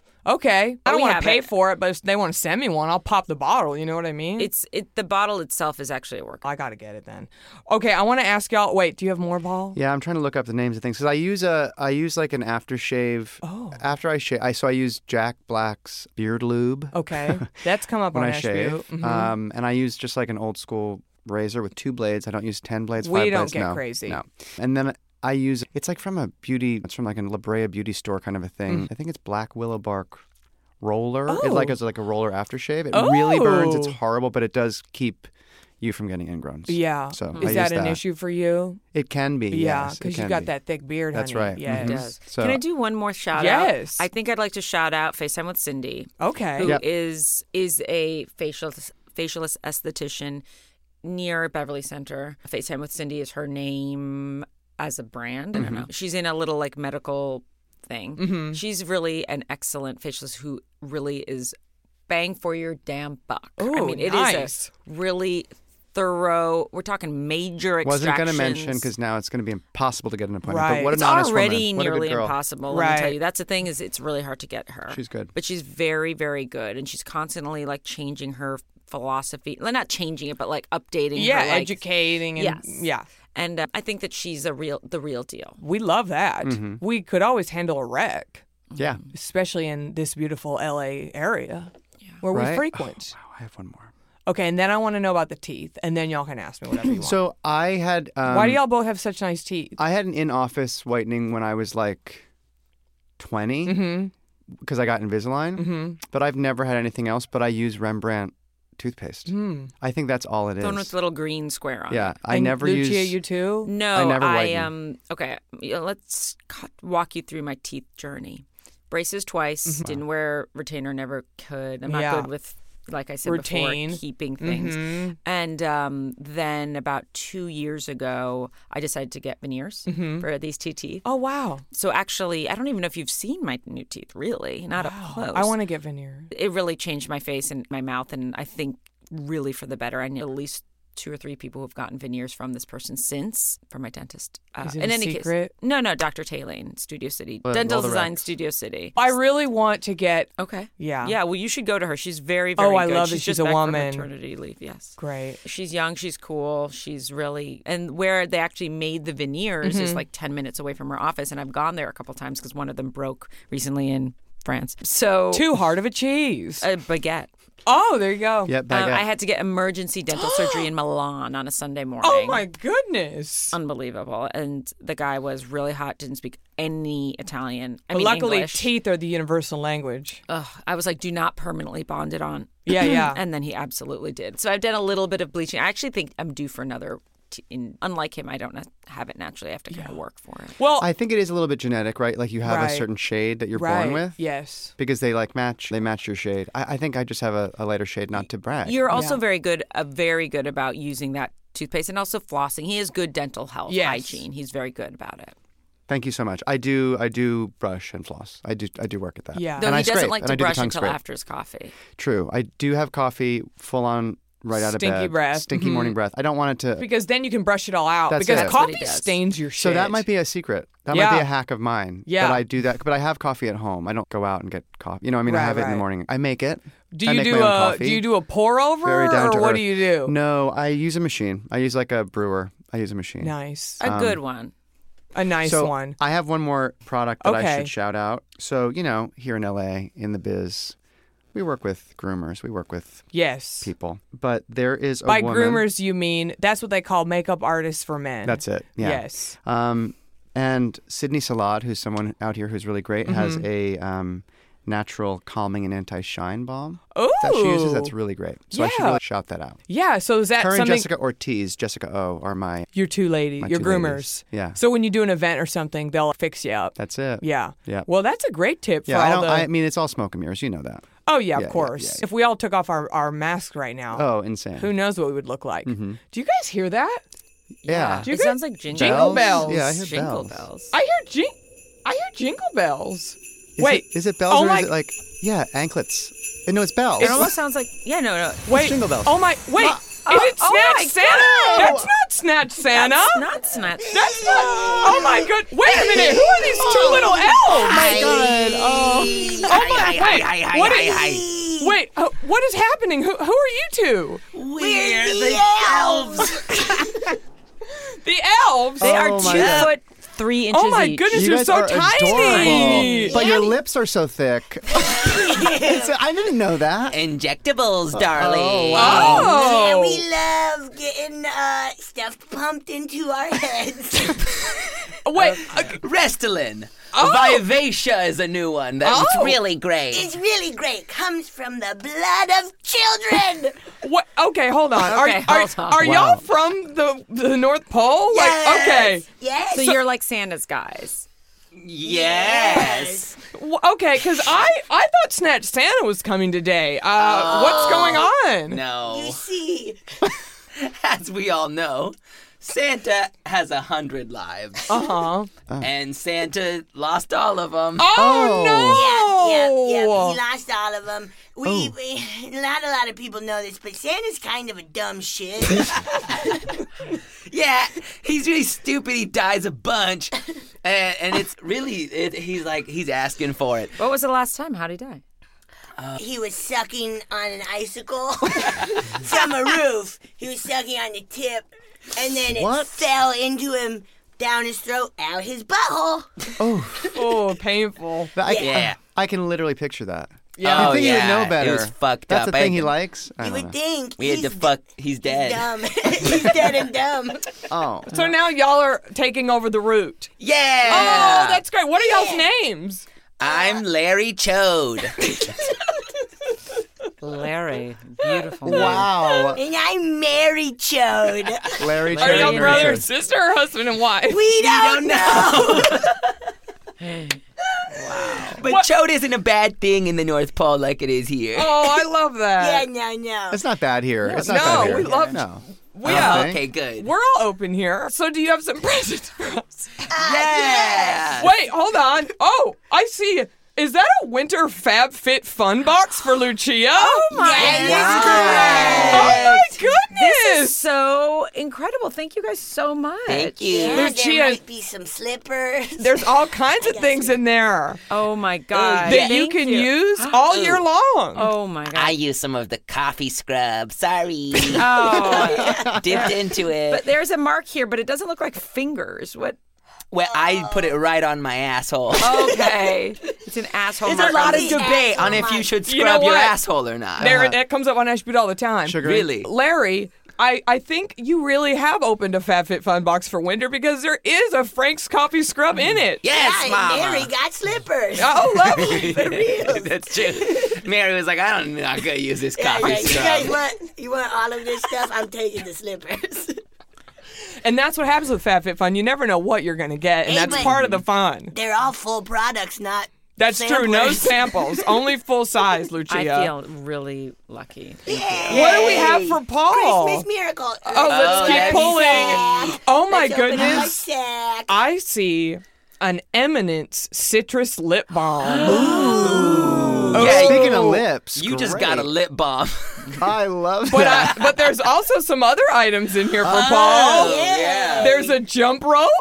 Okay. I don't we want to have pay it. for it, but if they want to send me one, I'll pop the bottle. You know what I mean? The bottle itself is actually a work. I got to get it then. Okay, I want to ask y'all. Wait, do you have more, Paul? Yeah, I'm trying to look up the names of things because I use like an aftershave. Oh. After I shave, I use Jack Black's beard lube Okay, that's come up when on I shave. Asheville. Mhm. And I use just like an old school razor with 2 blades. I don't use 10 blades. We 5 don't blades. get No, crazy. No. And then I use it's like from it's from like a La Brea beauty store kind of a thing. I think it's Black Willow Bark roller. It Oh. like is like a roller aftershave. It really burns. It's Oh. horrible, but it does keep you from getting ingrowns. Yeah. So I Is that use an issue for you? It can be. Yeah, yes, it because you can got be. that thick beard, That's honey. right. Yes. Mhm. Does. So- Can I do one more shout Yes. out? I think I'd like to shout out FaceTime with Cindy, Okay. who Yep. is a facialist esthetician near Beverly Center. FaceTime with Cindy is her name as a brand. I don't know. She's in a little like medical thing. Mm-hmm. She's really an excellent facialist who really is bang for your damn buck. I Ooh, mean, it is nice. a really thorough. We're talking major extractions. Wasn't going to mention because now it's going to be impossible to get an appointment. Right. But what It's an honest already woman. What a good nearly girl. impossible. Let me tell Right. you, that's the thing is it's really hard to get her. She's good. But she's very, very good, and she's constantly like changing her philosophy. Well, not changing it, but like updating. Yeah, her, like, educating and Yes. yeah. And I think that she's the real deal. We love that. We could always handle a wreck, Yeah. especially in this beautiful LA area where we Right? frequent. Wow, I have one more. Okay, and then I want to know about the teeth, and then y'all can ask me whatever you want. So I had. Why do y'all both have such nice teeth? I had an in-office whitening when I was like 20 because I got Invisalign. But I've never had anything else. But I use Rembrandt toothpaste. I think that's all it is. The one with the little green square on Yeah, it. I And never Lucia, use. you too? No, I never whiten. okay, let's walk you through my teeth journey. Braces twice. Didn't wear retainer. Never could. I'm not Yeah. good with, like I said Routine. before, keeping things. And then about 2 years ago, I decided to get veneers for these two teeth. Oh, wow. So actually, I don't even know if you've seen my new teeth. Really, not up close. I want to get veneers. It really changed my face and my mouth, and I think really for the better. I know at least 2 or 3 people who have gotten veneers from this person since, from my dentist. Is it in a any secret? case, no, Dr. Taylane, Studio City, Well, Dental all the Design reps. Studio City. I really want to get. Okay. Yeah. Yeah. Well, you should go to her. She's very, very Oh, I good. love that she's she's just a back from woman. maternity leave. Yes. Great. She's young. She's cool. She's really, and where they actually made the veneers is like 10 minutes away from her office, and I've gone there a couple times because one of them broke recently and France. So Too hard of a cheese. a baguette. Oh, there you go. Yep, baguette. I had to get emergency dental surgery in Milan on a Sunday morning. Oh my goodness. Unbelievable. And the guy was really hot, didn't speak any Italian. I But mean, luckily, English. teeth are the universal language. Ugh, I was like, do not permanently bond it on. Yeah, yeah. And then he absolutely did. So I've done a little bit of bleaching. I actually think I'm due for another. Unlike him, I don't have it naturally. I have to kind of work for it. Well, I think it is a little bit genetic, right? Like you have a Right. certain shade that you're right. born with. Yes. Because they match your shade. I think I just have a lighter shade, not to brag. You're also Yeah. very good about using that toothpaste and also flossing. He has good dental health Yes. hygiene. He's very good about it. Thank you so much. I do brush and floss. I do work at that. Yeah. Though and he I doesn't scrape, like and to I do the brush tongue until scrape. after his coffee. True. I do have coffee full on right out of Stinky bed. breath. Stinky morning breath. I don't want it to. Because then you can brush it all out. That's because it. That's what coffee he does. stains your shit. So that might be a secret. That might Yeah. be a hack of mine. Yeah. But I do that. But I have coffee at home. I don't go out and get coffee. You know, I mean, I Right, have it in the right. morning. I make it. Do I you make do my own a coffee. do you do a pour over Very down or to what earth. do you do? No, I use a machine. I use like a brewer. I use a machine. Nice. A good one. A nice so one. I have one more product that I Okay. should shout out. So, here in LA, in the biz, we work with groomers. We work with Yes. people. But there is a By woman. groomers, you mean that's what they call makeup artists for men. That's it. Yeah. Yes. And Sydney Salad, who's someone out here who's really great, has Mm-hmm. a natural calming and anti-shine balm Ooh. that she uses. That's really great. So I should Yeah. really shout that out. Yeah. So is that Her and something? Jessica Ortiz, Jessica O, are my. Your two ladies, My your two groomers. ladies. Yeah. So when you do an event or something, they'll fix you up. That's it. Yeah. Yeah. Well, that's a great tip for Yeah, all I the. mean, it's all smoke and mirrors. You know that. Oh yeah, Yeah, of course. yeah. If we all took off our masks right now, Oh, insane. who knows what we would look like? Mm-hmm. Do you guys hear that? Yeah. Do you It guys- sounds like Jingle bells. Yeah, I hear Jingle bells. bells. I hear jingle bells. Is Wait, Is it bells oh or my- is it like, anklets? No, it's bells. It almost sounds like no. Wait. jingle bells. Oh my! Wait. Is it oh Snatch my Santa? God. That's not Snatch Santa. That's not snatch. That's not. Oh my good. Wait a minute. Who are these two little elves? my God. Oh. Oh my. Wait. What is happening? Who are you two? We're the elves. The elves. They are Oh my 2 God. foot 3 inches Oh my each. goodness, You you're guys so are tiny. adorable. But your lips are so thick. I didn't know that. Injectables, darling. Oh. Yeah, we love getting stuff pumped into our heads. Wait. Restylane. Oh. Vivacia is a new one. That's Oh. really great. It's really great. Comes from the blood of children. What? Okay, hold on. Okay, hold on. Are Wow. y'all from the North Pole? Like, okay. Yes. So you're like Santa's guys. Yes. Okay, because I thought Snatch Santa was coming today. What's going on? No. You see, As we all know, Santa has 100 lives. Uh-huh. And Santa lost all of them. Oh, no! Yep. He lost all of them. We not a lot of people know this, but Santa's kind of a dumb shit. Yeah, he's really stupid. He dies a bunch. And it's really, he's asking for it. What was the last time? How'd he die? He was sucking on an icicle from a roof. He was sucking on the tip, and then it What? fell into him down his throat, out his butthole. Oh, painful. Yeah. I can literally picture that. Yeah. You think he would know It better. was fucked That's up. the thing he likes? I You don't would know. think We had he's to fuck. He's dead. dumb. He's dead and dumb. Oh. So now y'all are taking over the route. Yeah. Oh, that's great. What are y'all's names? I'm Larry Chode. Larry. Beautiful. name. Wow. And I'm Mary Chode. Larry Are y'all Chode. brother and sister or husband and wife? We don't know. But Chode isn't a bad thing in the North Pole like it is here. Oh, I love Yeah, that. no. It's not bad here. It's not No, bad here. we love- No. Yeah. Okay. Okay, good. We're all open here. So do you have some presents for us? Yeah. Wait, hold on. Oh, I see. Is that a winter Fab Fit Fun box for Lucia? Oh my goodness! This is so incredible. Thank you guys so much. Thank you. Yeah, Lucia- there might be some slippers. There's all kinds of things in there Oh my God. that you Thank can use all year long. Oh my God. I use some of the coffee scrub. Sorry. Oh. Dipped into it. But there's a mark here, but it doesn't look like fingers. What? Well, I put it right on my asshole. Okay. It's an asshole. There's a lot of Mark. debate on if you should scrub know your what? asshole or not. That comes up on Nash Butte all the time. Sugar. Really? Larry, I think you really have opened a FabFitFun box for winter because there is a Frank's Coffee Scrub in it. Yes, Yeah, Mama. and Mary got slippers. Oh, lovely. For real. That's true. Mary was like, I'm not going to use this Yeah, coffee yeah, you guys scrub. you want all of this stuff? I'm taking the slippers. And that's what happens with FabFitFun. You never know what you're going to get, and Hey, that's but- part of the fun. They're all full products, not That's true. No samplers. samples. Only full size, Lucia. I feel really lucky. What do we have for Paul? Christmas miracle. Oh, let's keep that's pulling. Sack. Oh, my Let's open up our goodness. sack. I see an Eminence citrus lip balm. Yeah, Speaking of lips, You just got a great. lip balm. I love that. But there's also some other items in here for Oh, Paul. yeah. There's a jump rope.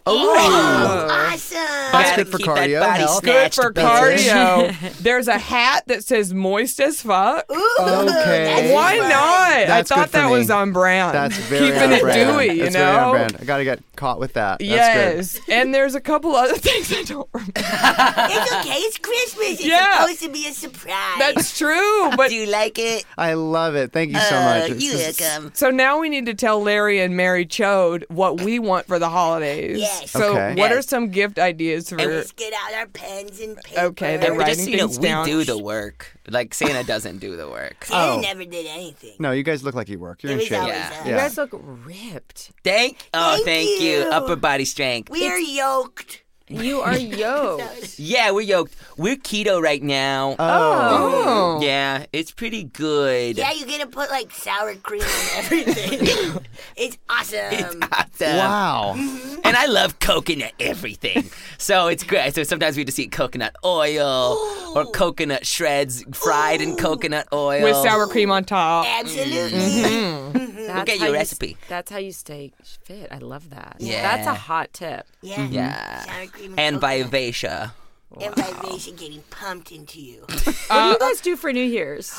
Awesome. That's Gotta good for keep that cardio. body health. Good for Snatched, cardio. There's a hat that says moist as fuck. Okay. Why not? That's I good thought for that me. was on brand. That's very Keeping on it brand. dewy, you That's very on know? brand. I got to get caught with that. That's Yes. And there's a couple other things I don't remember. It's okay. It's Christmas. It's Yeah. supposed to be a surprise. That's true. But Do you like it? good. I love it. Thank you so much. It's You're just- welcome. so now we need to tell Larry and Mary Chode what we want for the holidays. Yes. So Okay. what are Yes. some gift ideas for? Let's get out our pens and paper. Okay, they're And writing just, things we down. do the work. Like Santa doesn't do the work. Santa Oh. never did anything. No, you guys look like you work. You're It in was shape. always Yeah. us. You Yeah. guys look ripped. Thank you. you. Upper body strength. We're yoked. You are yoked. Yeah, we're yoked. We're keto right now. Oh. Yeah, it's pretty good. Yeah, you get to put like sour cream on everything. It's awesome. Awesome. Wow. And I love coconut everything. So it's great. So sometimes we just eat coconut oil or coconut shreds fried in coconut oil. With sour cream on top. Absolutely. That's get how you a you recipe. That's how you stay fit. I love that. Yeah. That's a hot tip. Yeah. Yeah. Sour cream And coconut. Vivacia. And vibration getting pumped into you. What do you guys do for New Year's?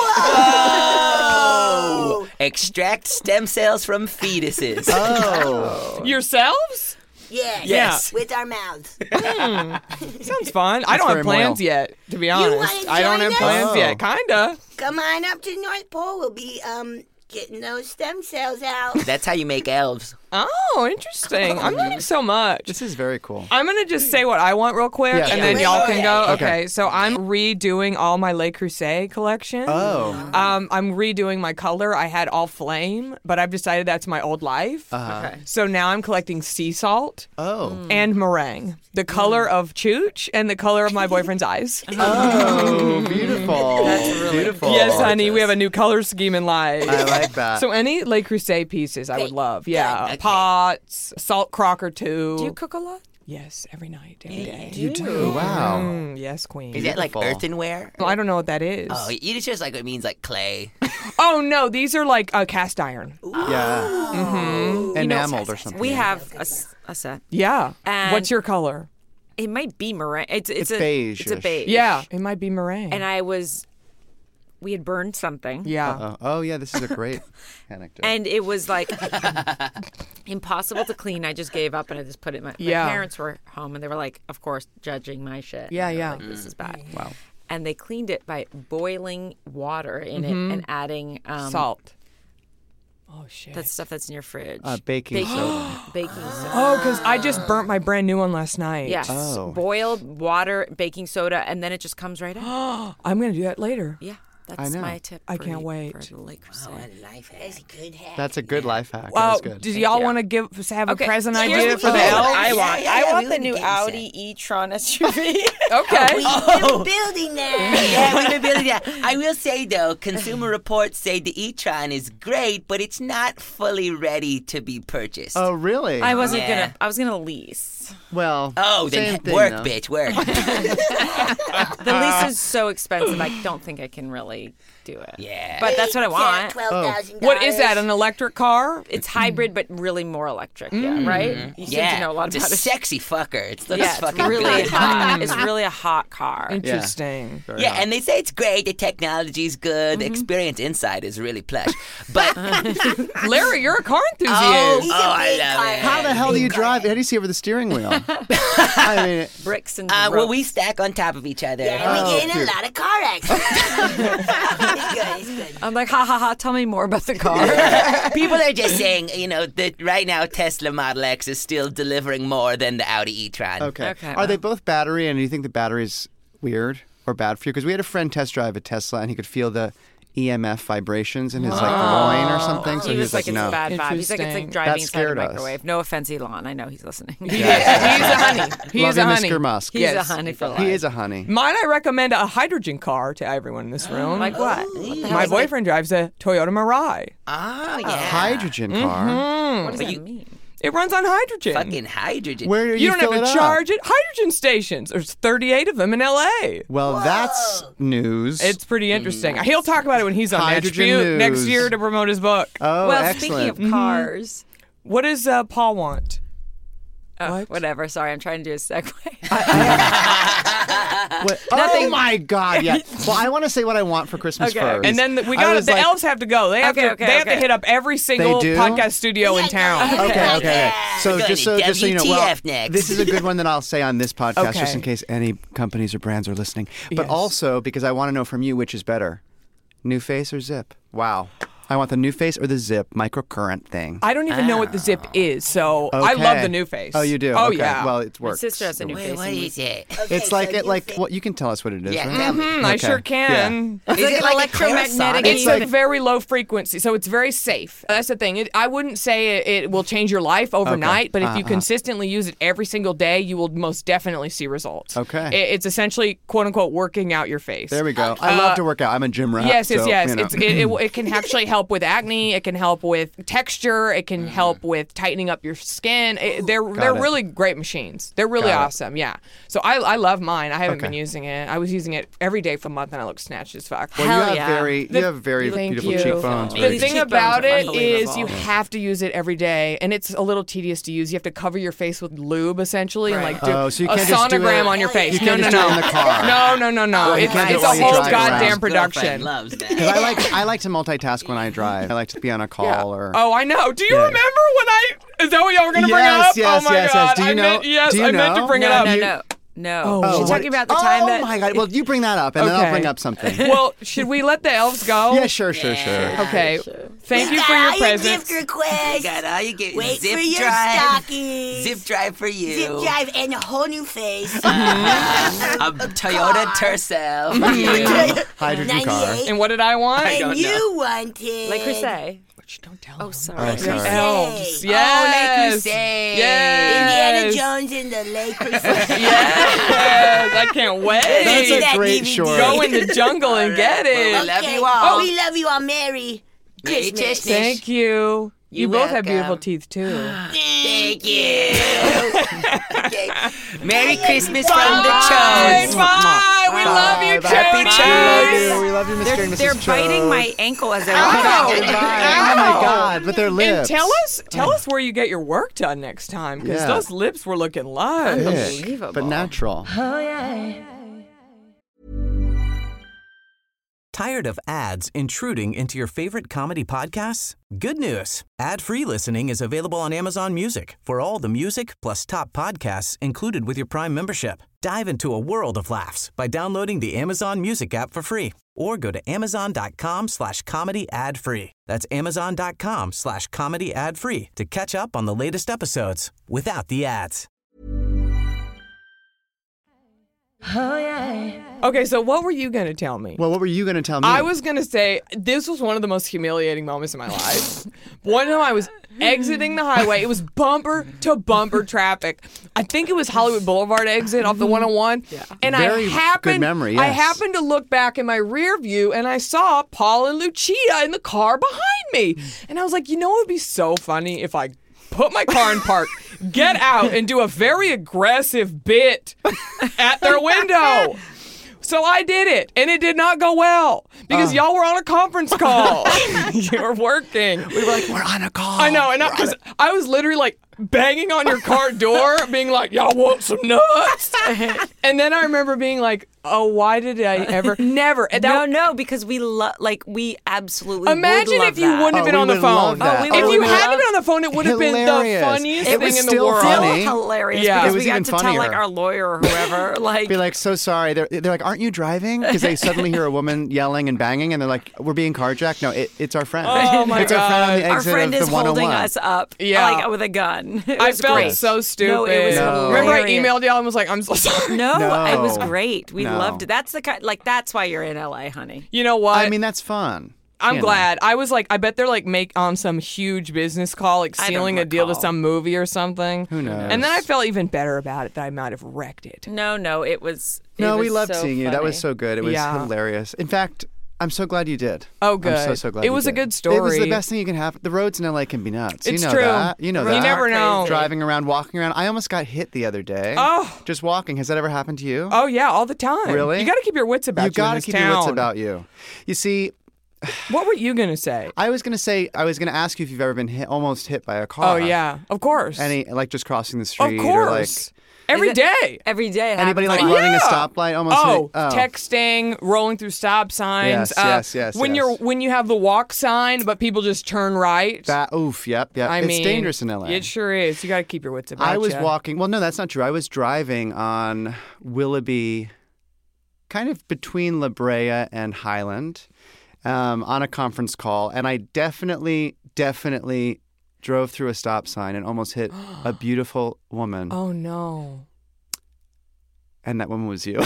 Oh! Extract stem cells from fetuses. Oh. Yourselves? Yes. Yes. With our mouths. Sounds fun. I don't very have plans moral. yet, to be honest. wanna I don't join have us? plans Oh. yet. Kinda. Come on up to North Pole. We'll be getting those stem cells out. That's how you make elves. Oh, interesting. I'm learning so much. This is very cool. I'm going to just say what I want real quick, Yeah, and then sure. y'all can go. Okay. Okay, so I'm redoing all my Le Creuset collection. Oh. I'm redoing my color. I had all flame, but I've decided that's my old life. Okay. So now I'm collecting sea salt Oh. and meringue, the color of Chooch and the color of my boyfriend's eyes. Oh, beautiful. That's really beautiful. Yes, honey, we have a new color scheme in life. I like that. So any Le Creuset pieces I would love. Yeah, Okay. pots, salt crock or two. Do you cook a lot? Yes, every night, every day. you do. Wow. Yes, queen. Is that like Beautiful. earthenware? I don't know what that is. Oh, it's just like it means like clay. Oh, no, these are like cast iron. Yeah. Mm-hmm. Enameled or something. We have a set. Yeah. And- What's your color? It might be meringue. It's It's a beige-ish. It's a beige. Yeah, it might be meringue. And we had burned something. yeah. Oh, yeah, this is a great anecdote. And it was like impossible to clean. I just gave up and I just put it in my Yeah. parents were home and they were like, of course, judging my shit. Yeah, And they were yeah. like, this is bad. Wow. And they cleaned it by boiling water in it and adding Salt. Oh, shit. that stuff that's in your fridge. Baking soda. Baking soda. Oh, because I just burnt my brand new one last night. Yes. Oh. Boiled water, baking soda, and then it just comes right out. I'm going to do that later. Yeah. I That's know. my tip. I for can't you- wait. For the Lake Crusade. That's a good hack. That's a good life hack. Wow, That's good. do y'all want to have a present here's idea what for the you- elves? I want. Yeah, I yeah, want we the would new get Audi e-tron SUV. Okay. We've been building that. Yeah, we've been building that. I will say though, Consumer Reports say the e-tron is great, but it's not fully ready to be purchased. Oh, really? I wasn't Yeah. gonna. I was gonna lease. Well, Oh, then same thing, work, though. bitch, work. The lease is so expensive. I don't think I can really. do it. Yeah. But that's what I want. $12,000. What is that? An electric car? It's hybrid, but really more electric. Yeah, right. You seem to know a lot it's about a it. sexy fucker. It's Yeah, it's fucking really good. hot. It's really a hot car. Interesting. Yeah, and they say it's great. The technology's good. The experience inside is really plush. But Larry, you're a car enthusiast. I love it. How the hell do you drive? How do you see over the steering wheel? I mean, Bricks and Well, ropes. we stack on top of each other. Yeah, we get in a lot of car accidents. It's good. I'm like, ha ha ha, tell me more about the car. People are just saying, that right now Tesla Model X is still delivering more than the Audi e-tron. okay. Okay, Are they both battery, and do you think the battery's weird or bad for you? Because we had a friend test drive a Tesla, and he could feel the EMF vibrations in his groin or something. So He was like, it's no. a bad vibe. He's like, it's like driving That inside a scared us. microwave. No offense, Elon. I know he's listening. He's a honey. He's Love a you, honey. Mr. Musk. He's Yes. a honey for life. He is a honey. Mine, I recommend a hydrogen car to everyone in this room. Like what? What the hell My is boyfriend drives a Toyota Mirai. Oh, yeah. Hydrogen car. that? What does that mean? It runs on hydrogen. Fucking hydrogen. Where do you don't fill have it to up? charge it. Hydrogen stations. There's 38 of them in LA. Well, that's news. It's pretty interesting. He'll talk about it when he's on Hydrogen Natch next news. year to promote his book. oh, Well, excellent. speaking of cars. What does Paul want? Oh, What? whatever. Sorry, I'm trying to do a segue. What- oh my God! Yeah. Well, I want to say what I want for Christmas Okay. first. And then we I got was the like- elves have to go. They have Okay, to. okay, they have to okay. hit up every single do? podcast studio in town. Okay. So We're going just to so you know, well, WTF next. this is a good one that I'll say on this podcast, just Okay. in case any companies or brands are listening. But Yes. also because I want to know from you which is better, New Face or Zip. Wow. I want the New Face or the Zip microcurrent thing. I don't even know what the Zip is, so I Okay. love the New Face. Oh, you do? Oh Okay. yeah. Well, it My works. sister has a new Wait, face. what and we- is it? It's like it. Like well, you can tell us what it is. Yeah, right? tell me. I Okay. sure can. It's like it an like a electromagnetic. clarisonic? It's like very low frequency, so it's very safe. That's the thing. I wouldn't say it will change your life overnight, but if you consistently use it every single day, you will most definitely see results. Okay. It's essentially, quote unquote, working out your face. There we go. I love to work out. I'm a gym rat. Yes, so, yes. you know. It can actually help with acne. It can help with texture. It can help with tightening up your skin. They're it. really great machines. They're really Got it. awesome. Yeah. So I love mine. I haven't Okay. been using it. I was using it every day for a month, and I look snatched as fuck. Well, Hell you have yeah. very Thank beautiful you. cheekbones. The These thing cheekbones about are it is unbelievable. you have to use it every day, and it's a little tedious to use. You have to cover your face with lube, essentially, and like do Oh, so you a can't just do sonogram it- on your face. you can't no, just no, do it no. in the car. No. you It's can't do it a while you whole drive around. goddamn Girlfriend production. loves that. 'Cause I like to multitask when I drive. I like to be on a call or. Oh, I know. Do you Yeah. remember when is that what y'all were going to bring Yes, up? yes, oh my yes, God. yes. Do you I know- meant, yes, do you I meant to know? bring it up. No. Oh, She's talking about the time that. Oh my God! Well, you bring that up, and then I'll Okay. bring up something. Well, should we let the elves go? Yeah, sure. Okay. Thank you We for got your all presents. gift requests. Got all you get. Wait Zip for your drive. stockings. Zip drive for you. Zip drive and a whole new face. A Toyota Tercel. Hydrogen car. 98. And what did I want? don't And you wanted. Like Crusade. Which don't tell Oh, them. sorry. sorry. Elves. Oh, Yes. Crusade. Indiana Yes. Jones in the Lake Crusade. Yes. I can't wait. That's See a that great DVD. short. Go in the jungle and get Well, it. we love Okay. you all. Oh, we love you all. Merry Merry Christmas. Christmas. Thank you. You both have welcome. beautiful teeth too. Thank you. Okay. Merry Christmas from the Bye. Chones. Bye. We love you, Bye. Happy Chonies. We love you, Mr. and Mrs. They're biting Chose. my ankle as I Ow. walk out. Goodbye. Oh my God! But their And lips. tell us where you get your work done next time, because Yeah. those lips were looking lush. Thick, Unbelievable. but natural. Tired of ads intruding into your favorite comedy podcasts? Good news. Ad-free listening is available on Amazon Music for all the music plus top podcasts included with your Prime membership. Dive into a world of laughs by downloading the Amazon Music app for free or go to amazon.com/comedy ad-free. That's amazon.com/comedy ad-free to catch up on the latest episodes without the ads. Okay, so what were you going to tell me? Well, what were you going to tell me? I was going to say this was one of the most humiliating moments in my life. One time I was exiting the highway. It was bumper to bumper traffic. I think it was Hollywood Boulevard exit off the 101. Yeah. And Very good memory, I yes. happened to look back in my rear view and I saw Paul and Lucia in the car behind me. And I was like, you know, it would be so funny if I put my car in park, get out, and do a very aggressive bit at their window. So I did it, and it did not go well because y'all were on a conference call. You were working. We were like, we're on a call. I know, and I was literally like banging on your car door, being like, y'all want some nuts? And then I remember being like, oh, why did I ever? Never. No, because we absolutely Imagine would love if you that. wouldn't have been on the would phone. love that. we If would you love- hadn't been on the phone, it would have been the Hilarious. funniest It was thing in the still world. funny. Hilarious Yeah. because It was we got even to tell funnier. like our lawyer or whoever like Be like, so sorry. They're like, aren't you driving? Because they suddenly hear a woman yelling and banging, and they're like, we're being carjacked. No, it's our friend. Oh, my it's our friend on the God. our exit friend of is the 101. holding us up like with a gun. It I was felt great. so stupid. No, it was Remember I hilarious. emailed y'all and was like, I'm so sorry. No, it was No. great. We No. loved it. That's the kind that's why you're in LA, honey. You know what? I mean, that's fun. I'm You know. glad. I was like, I bet they're like on some huge business call, like I don't sealing a deal to recall. some movie or something. Who knows? And then I felt even better about it that I might have wrecked it. No, it was. No, it we was loved so seeing you. That was funny. so good. It was Yeah. hilarious. In fact, I'm so glad you did. Oh, good. I'm so glad It you was a did. good story. It was the best thing you can have. The roads in LA can be nuts. It's you know true. that. You know You that. You never know. Crazy. Driving around, walking around. I almost got hit the other day. Oh. Just walking. Has that ever happened to you? Oh yeah, all the time. Really? You got to keep your wits about you. You got in to this keep town. your wits about you. You see, What were you gonna say? I was going to ask you if you've ever been almost hit by a car. Oh yeah, of course. Like just crossing the of street course. Every day. Every day. It Anybody like happens. running a Yeah. stoplight almost Oh, hit? texting, rolling through stop signs. Yes, When yes. when you have the walk sign, but people just turn right. Yep. I It's mean, dangerous in LA. It sure is. You got to keep your wits about you. I was walking. Well, no, that's not true. I was driving on Willoughby, kind of between La Brea and Highland, on a conference call, and I definitely drove through a stop sign and almost hit a beautiful woman, Oh no! and that woman was you.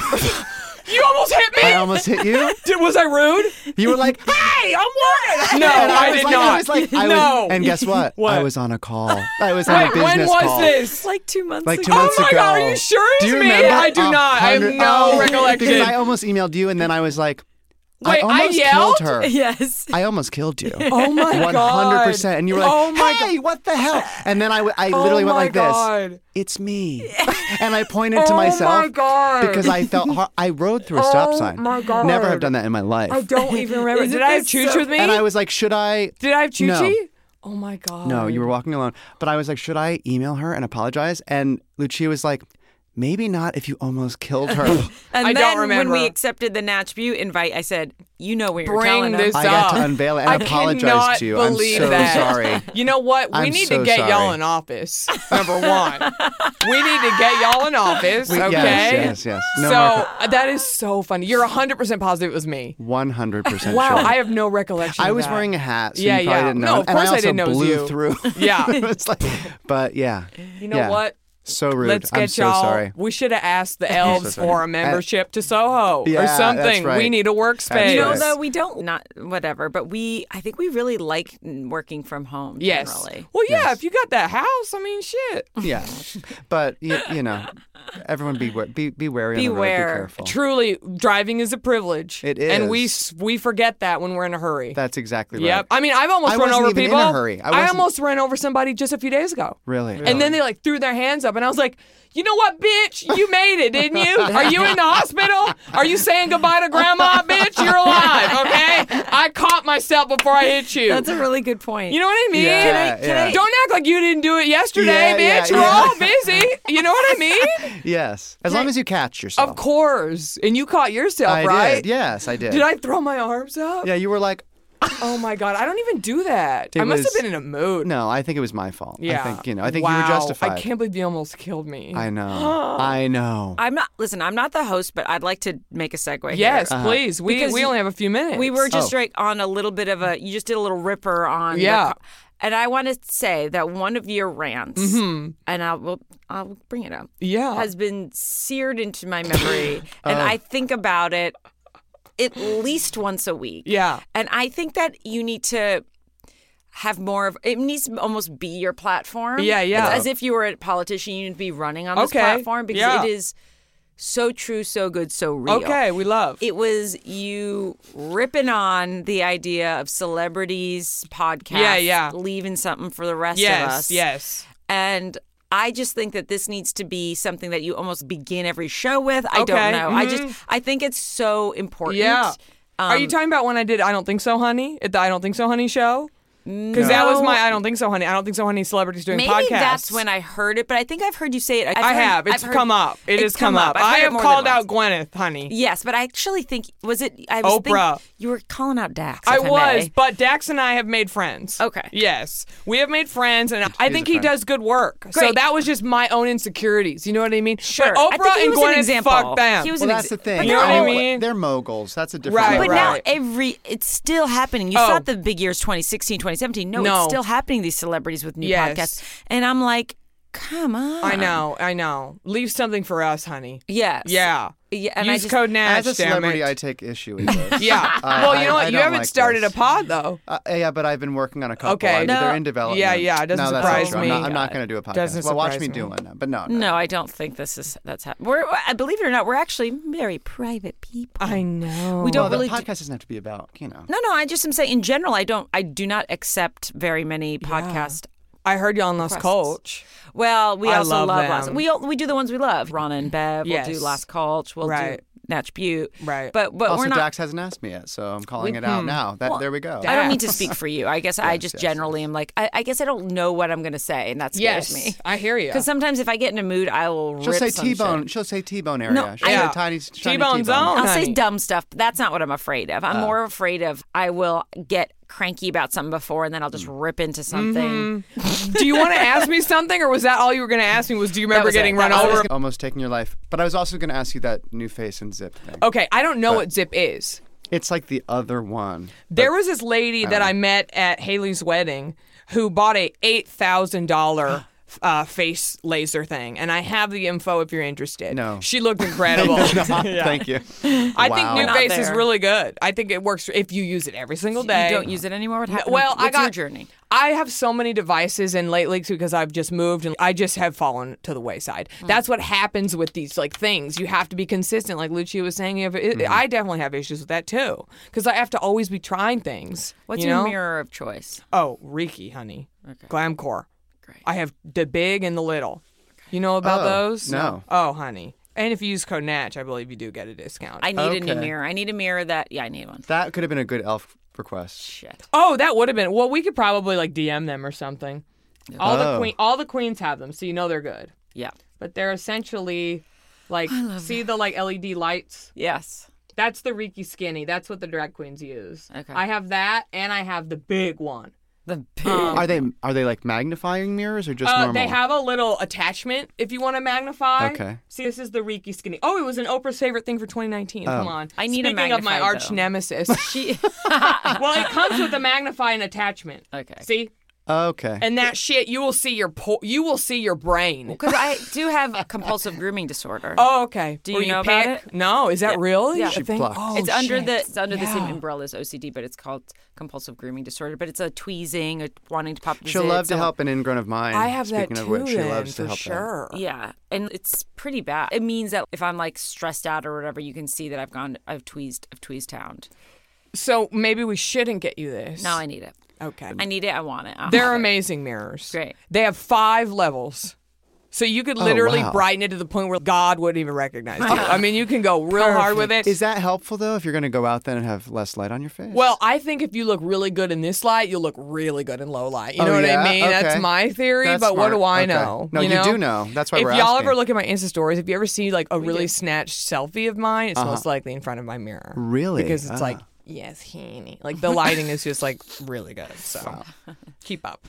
You almost hit me. I almost hit you. Was I rude? You were like, "Hey, I'm working." No, And I was did like, not. I was like, No. and guess what? What? I was on a call. I was on a Wait, business when was call. this? Like 2 months Like ago. 2 months Oh my ago. God, are you sure Do it's you me? remember? I do not. I have 100 no Oh, recollection. Because I almost emailed you, and then I was like, I Wait, I almost yelled? killed her. Yes. I almost killed you. Oh my God. 100%. And you were like, Oh my hey, what the hell? And then I literally went like God. this. It's me. And I pointed to myself Oh my God. because I felt I rode through a stop sign. my God. Never have done that in my life. I don't even remember. Isn't Did I have this Chooch so- with me? And I was like, should I? Did I have Choochie? No. Oh my God. No, you were walking alone. But I was like, should I email her and apologize? And Lucia was like, maybe not if you almost killed her. And I then don't remember. when we accepted the Natch Butte invite, I said, you know what you're Bring telling this them. I got up. to unveil it and I apologize cannot to you. I'm believe so that. sorry. You know what? We I'm need so to get y'all sorry. in office. Number one, we need to get y'all in office. Okay. Yes. No so more. that is so funny. You're 100% positive it was me. 100% Wow, sure. I have no recollection. I of was that. wearing a hat, so Yeah, you probably yeah. didn't No, know. of And course I also didn't know it was blew you. through. Yeah. It's like, but yeah. You know Yeah. what? So rude. Let's I'm get so y'all. sorry. We should have asked the elves sorry. for a membership to Soho Yeah, or that's something. right. We need a workspace. You know, Yes. though, we don't, not whatever, but I think we really like working from home Yes. generally. Well, yeah. Yes. If you got that house, I mean, shit. Yeah. But, you know, everyone be wary on the road. Be Beware. careful. Truly, driving is a privilege. It and is. we forget that when we're in a hurry. That's exactly right. Yep. I mean, I've almost I run wasn't over even in people. a hurry. I I wasn't- almost ran over somebody just a few days ago. Really? And then they like threw their hands up, and I was like, you know what, bitch? You made it, didn't you? Are you in the hospital? Are you saying goodbye to grandma, bitch? You're alive, okay? I caught myself before I hit you. That's a really good point. You know what I mean? Yeah, yeah. Don't act like you didn't do it yesterday, Yeah, bitch. yeah, We're yeah. all busy. You know what I mean? Yes. As long as you catch yourself. Of course. And you caught yourself, I right? did. Yes, I did. Did I throw my arms up? Yeah, you were like, Oh my God. I don't even do that. It I must was- have been in a mood. no, I think it was my fault. Yeah. I think you were Wow. justified. I can't believe you almost killed me. I know. I know. I'm not the host, but I'd like to make a segue Yes, here. please. We Because only have a few minutes. We were just Oh. right on a little bit of you just did a little ripper on the Yeah. and I want to say that one of your rants, and I'll bring it up, Yeah. has been seared into my memory, and I think about it at least once a week. Yeah. And I think that you need to have more of it needs to almost be your platform. Yeah, yeah. It's as if you were a politician, you need to be running on this Okay. platform because Yeah. it is so true, so good, so real. Okay, we love. It was you ripping on the idea of celebrities, podcasts, Yeah. leaving something for the rest of Yes, us. yes. And I just think that this needs to be something that you almost begin every show with. I don't know. I think it's so important. Yeah. Are you talking about when I did I Don't Think So, Honey? At the I Don't Think So, Honey show? Because that was my I Don't Think So, Honey. I Don't Think So, Honey celebrities doing Maybe podcasts. that's when I heard it, but I think I've heard you say it. I have. It's come up. It has come up. I have called out Gwyneth, honey. Yes, but I actually think, was it? I was Oprah. You were calling out Dax. I if I was, may. but Dax and I have made friends. Okay. Yes. We have made friends, and I think he friend. does good work. So Great. that was just my own insecurities. You know what I mean? Sure. But I think Oprah he and was an Gwyneth, example. fuck them. He was Well, an that's the thing. You know what I mean? They're moguls. That's a different Right, But level. now it's still happening. You thought the big years 2016, 2017. No, it's still happening, these celebrities with new podcasts. And I'm like, come on. I know. Leave something for us, honey. Yes. Yeah. Yeah, and Use code Natch, As a celebrity, damn it. I take issue with this. Yeah. Well, you know what? I You don't haven't like started this. a pod, though. Yeah, but I've been working on a couple. Okay. They're in development. Yeah. It doesn't no, that's not surprise true. me. I'm not going to do a podcast. Doesn't Watch surprise me me. do one. But no. No, I don't think that's happening. I believe it or not, we're actually very private people. I know. We don't Well, really the podcast doesn't have to be about, No, I just am saying in general, I do not accept very many podcasts. I heard you on Last requests. Coach. Well, we I also love Last. them. We do the ones we love. Rana and Bev. Yes. We'll do Last Coach. We'll Right. do Natch Butte. Right. But also, we're not. Dax hasn't asked me yet, so I'm calling it out now. There we go. I don't mean to Dax. speak for you. I guess I just generally am like, I guess I don't know what I'm going to say, and that scares me. I hear you. Because sometimes if I get in a mood, I will She'll rip say some T-bone. shit. She'll say T-bone area. No, She'll say yeah. tiny T-bone T-bone. zone. I'll say honey. dumb stuff, but that's not what I'm afraid of. I'm more afraid of I will get cranky about something before, and then I'll just rip into something. Do you want to ask me something, or was that all you were going to ask me? Do you remember was it. getting That run was over? Almost taking your life. But I was also going to ask you that new face and Zip thing. Okay, I don't know what Zip is. It's like the other one. There was this lady that I met at Haley's wedding who bought a $8,000 face laser thing, and I have the info if you're interested. No. She looked incredible. Thank you. I think Wow. New Not Face is there. really good. I think it works if you use it every single day. You don't use it anymore? What happened? Well, What's I your got journey? I have so many devices, and lately because I've just moved, and I just have fallen to the wayside. That's what happens with these things. You have to be consistent, like Lucia was saying. I definitely have issues with that too, because I have to always be trying things. What's you your know? mirror of choice? Oh, Reiki, honey. Okay. Glamcore. Great. I have the big and the little. You know about those? no. Oh, honey. And if you use code Natch, I believe you do get a discount. I need a new Okay. mirror. I need a mirror I need one. That could have been a good elf request. Shit. Oh, that would have been. Well, we could probably DM them or something. All the queens have them, so you know they're good. Yeah. But they're essentially see the LED lights. Yes. That's the Reiki Skinny. That's what the drag queens use. Okay. I have that, and I have the big one. The big. Are they like magnifying mirrors or just normal? They have a little attachment if you want to magnify. Okay. See, this is the Reiki Skinny. Oh, it was an Oprah's favorite thing for 2019. Come on. I need a Speaking of my magnified, arch though. nemesis. She. Well, it comes with a magnifying attachment. Okay. See? Okay. And that shit, you will see your brain. Because I do have a compulsive grooming disorder. Oh, okay. Do Where you know about pick? it? No, is that real? Yeah. A She thing? plucked. Oh, It's under shit. the same Yeah. umbrella as OCD, but it's called compulsive grooming disorder. But it's a tweezing, a wanting to pop the She'll zits, love to a- help an ingrown of mine. I have Speaking that of too, which, she then, loves to for help sure. Yeah, and it's pretty bad. It means that if I'm stressed out or whatever, you can see that I've tweezed town. So maybe we shouldn't get you this. Now I need it. Okay. I need it. I want it. I'll They're have it. amazing mirrors. Great. They have 5 levels. So you could literally wow. brighten it to the point where God wouldn't even recognize you. I mean, you can go real hard with it. Is that helpful though? If you're going to go out then and have less light on your face? Well, I think if you look really good in this light, you'll look really good in low light. You Oh, know what yeah? I mean? Okay. That's my theory, That's but what smart. do I Okay. know? No, you do know. That's why if we're y'all asking. ever look at my Insta stories, if you ever see a really snatched selfie of mine, it's most likely in front of my mirror. Really? Because it's Ah. yes, honey. The lighting is just really good. So keep up.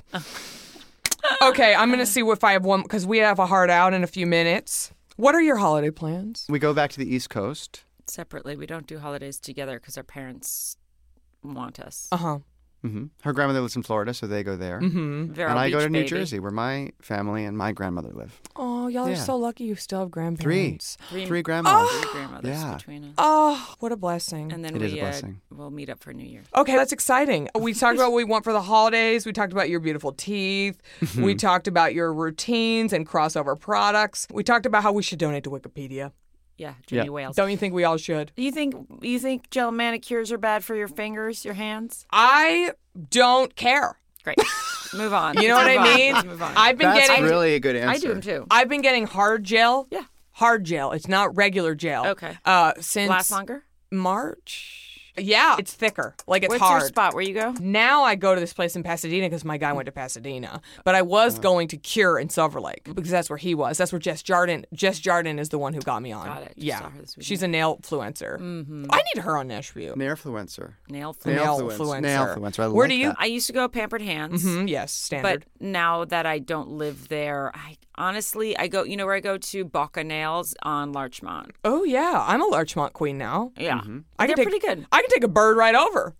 Okay, I'm going to see if I have one, because we have a hard out in a few minutes. What are your holiday plans? We go back to the East Coast. Separately, we don't do holidays together because our parents want us. Uh-huh. Mm-hmm. Her grandmother lives in Florida, so they go there. Mm-hmm. Vero And I go Beach, to New baby. Jersey, where my family and my grandmother live. Oh, y'all are Yeah. so lucky you still have grandparents. Three grandmas. Three grandmothers Yeah. between us. Oh, what a blessing. And then It is a we blessing. we'll meet up for New Year. Okay, that's exciting. We talked about what we want for the holidays. We talked about your beautiful teeth. We talked about your routines and crossover products. We talked about how we should donate to Wikipedia. Yeah, Jimmy Yeah. Wales. Don't you think we all should? You think gel manicures are bad for your fingers, your hands? I don't care. Great. Move on. You know what I mean? Let's move on. I've been That's getting really a good answer. I do them too. I've been getting hard gel. Yeah. Hard gel. It's not regular gel. Okay. Since Last longer? March. Yeah, it's thicker. Like, it's What's hard. your spot where you go? Now I go to this place in Pasadena because my guy went to Pasadena. But I was going to Cure in Silver Lake because that's where he was. That's where Jess Jardin is the one who got me on. Got it. Just Yeah. saw her this weekend. She's a nail influencer. Mm-hmm. I need her on Nashville. Nailfluencer. Nail Nailfluencer. Nailfluencer. I Where like do you? that. I used to go Pampered Hands. Yes, standard. But now that I don't live there, I go, you know where I go to? Baca Nails on Larchmont. Oh, yeah. I'm a Larchmont queen now. Yeah. They're They're pretty good. I can take a bird right over.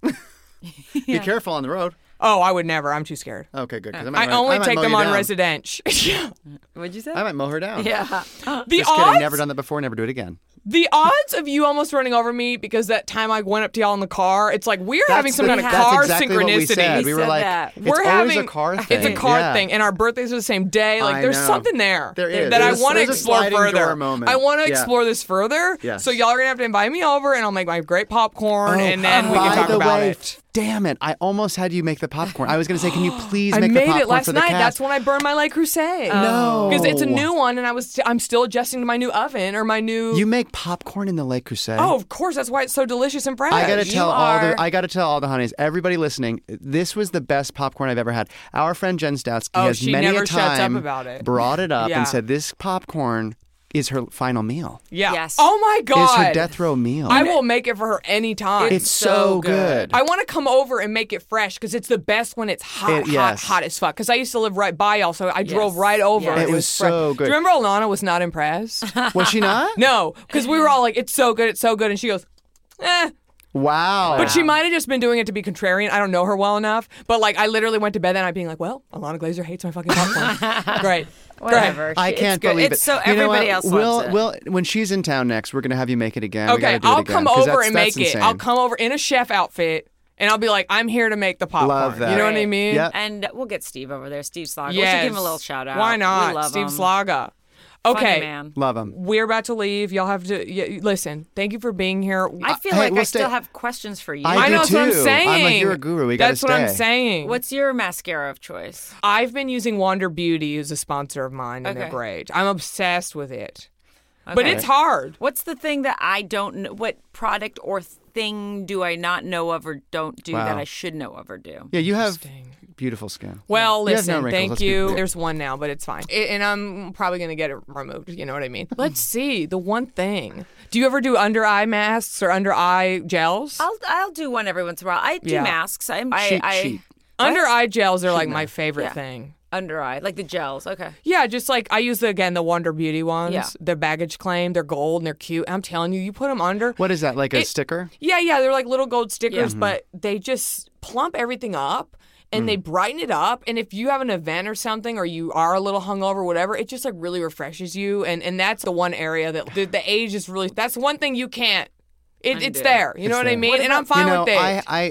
Be careful on the road. Oh, I would never. I'm too scared. Okay, good. 'Cause I only might take mow them you on down. residential. What'd you say? I might mow her down. Yeah. The Just odds, kidding. Never done that before. Never do it again. the odds of you almost running over me because that time I went up to y'all in the car, it's like we're having some kind of That's car exactly synchronicity. What we said. We were said like, that. it's We're always having a car thing. It's a car Yeah. thing, and our birthdays are the same day. Like, I there's know. something there There is. that I There's a- want to there's a explore sliding further. door moment. I want to Yeah. explore this further. Yes. So y'all are gonna have to invite me over, and I'll make my great popcorn, and then we can by talk the about way, it. Damn it! I almost had you make the popcorn. I was going to say, can you please I make the made popcorn it last for the night. cast? That's when I burned my Le Creuset. No. because it's a new one, and I'm still adjusting to my new oven or my new. You make popcorn in the Le Creuset? Oh, of course. That's why it's so delicious and fresh. I gotta You tell are- I gotta tell all the honeys, everybody listening, this was the best popcorn I've ever had. Our friend Jen Stoutsky Oh, has she many never a shuts up time about it. brought it up Yeah. and said this popcorn is her final meal. Yeah. Yes. Oh my God. Is her death row meal. I will make it for her anytime. It's so good. I want to come over and make it fresh because it's the best when it's hot, Yes. hot as fuck. Because I used to live right by y'all, so I drove Yes. right over. Yes. and It was fresh. so good. Do you remember Alana was not impressed? Was she not? No, because we were all like, it's so good, and she goes, eh. Wow. But she might have just been doing it to be contrarian. I don't know her well enough. But like, I literally went to bed that night being like, well, Alana Glazer hates my fucking popcorn. Great. Whatever. I It's can't good. believe It's it. so You know everybody what? else loves it. We'll, when she's in town next, we're gonna have you make it again. We Okay, gotta do it I'll again, come 'cause over that's- and that's make it. insane. I'll come over in a chef outfit, and I'll be like, I'm here to make the popcorn. Love that. You know what I Right. mean? Yep. And we'll get Steve over there. Steve Slaga. Yes. We should give him a little shout out. Why not? We love Steve him. Slaga. Funny Okay. man. Love them. We're about to leave. Y'all have to listen. Thank you for being here. I feel Hey, like we'll I stay- still have questions for you. I do know that's what I'm too. saying. I'm like, you're a guru. We gotta That's what I'm stay. saying. What's your mascara of choice? I've been using Wander Beauty, who's a sponsor of mine, and they're Okay. great. I'm obsessed with it. But Okay. it's hard. What's the thing that I don't know? What product or thing do I not know of or don't do that Wow. I should know of or do? Yeah, you have beautiful skin. Well, You have no listen, wrinkles, thank let's be you. real. There's one now, but it's fine. And I'm probably going to get it removed. You know what I mean? Let's see. The one thing. Do you ever do under eye masks or under eye gels? I'll do one every once in a while. I do Yeah. masks. Sheet. Under eye gels are like my knife. favorite Yeah. thing. under eye, like the gels. Okay. Yeah, just like I use the Wander Beauty ones. Yeah. The baggage claim. They're gold and they're cute. I'm telling you, you put them under. What is that? Like a It- sticker? Yeah, they're like little gold stickers, Yeah. but they just plump everything up and they brighten it up. And if you have an event or something, or you are a little hungover, whatever, it just like really refreshes you. And that's the one area that the age is really. That's one thing you can't. It's Undo. there. You know what I there. mean? And I'm fine you know, with it.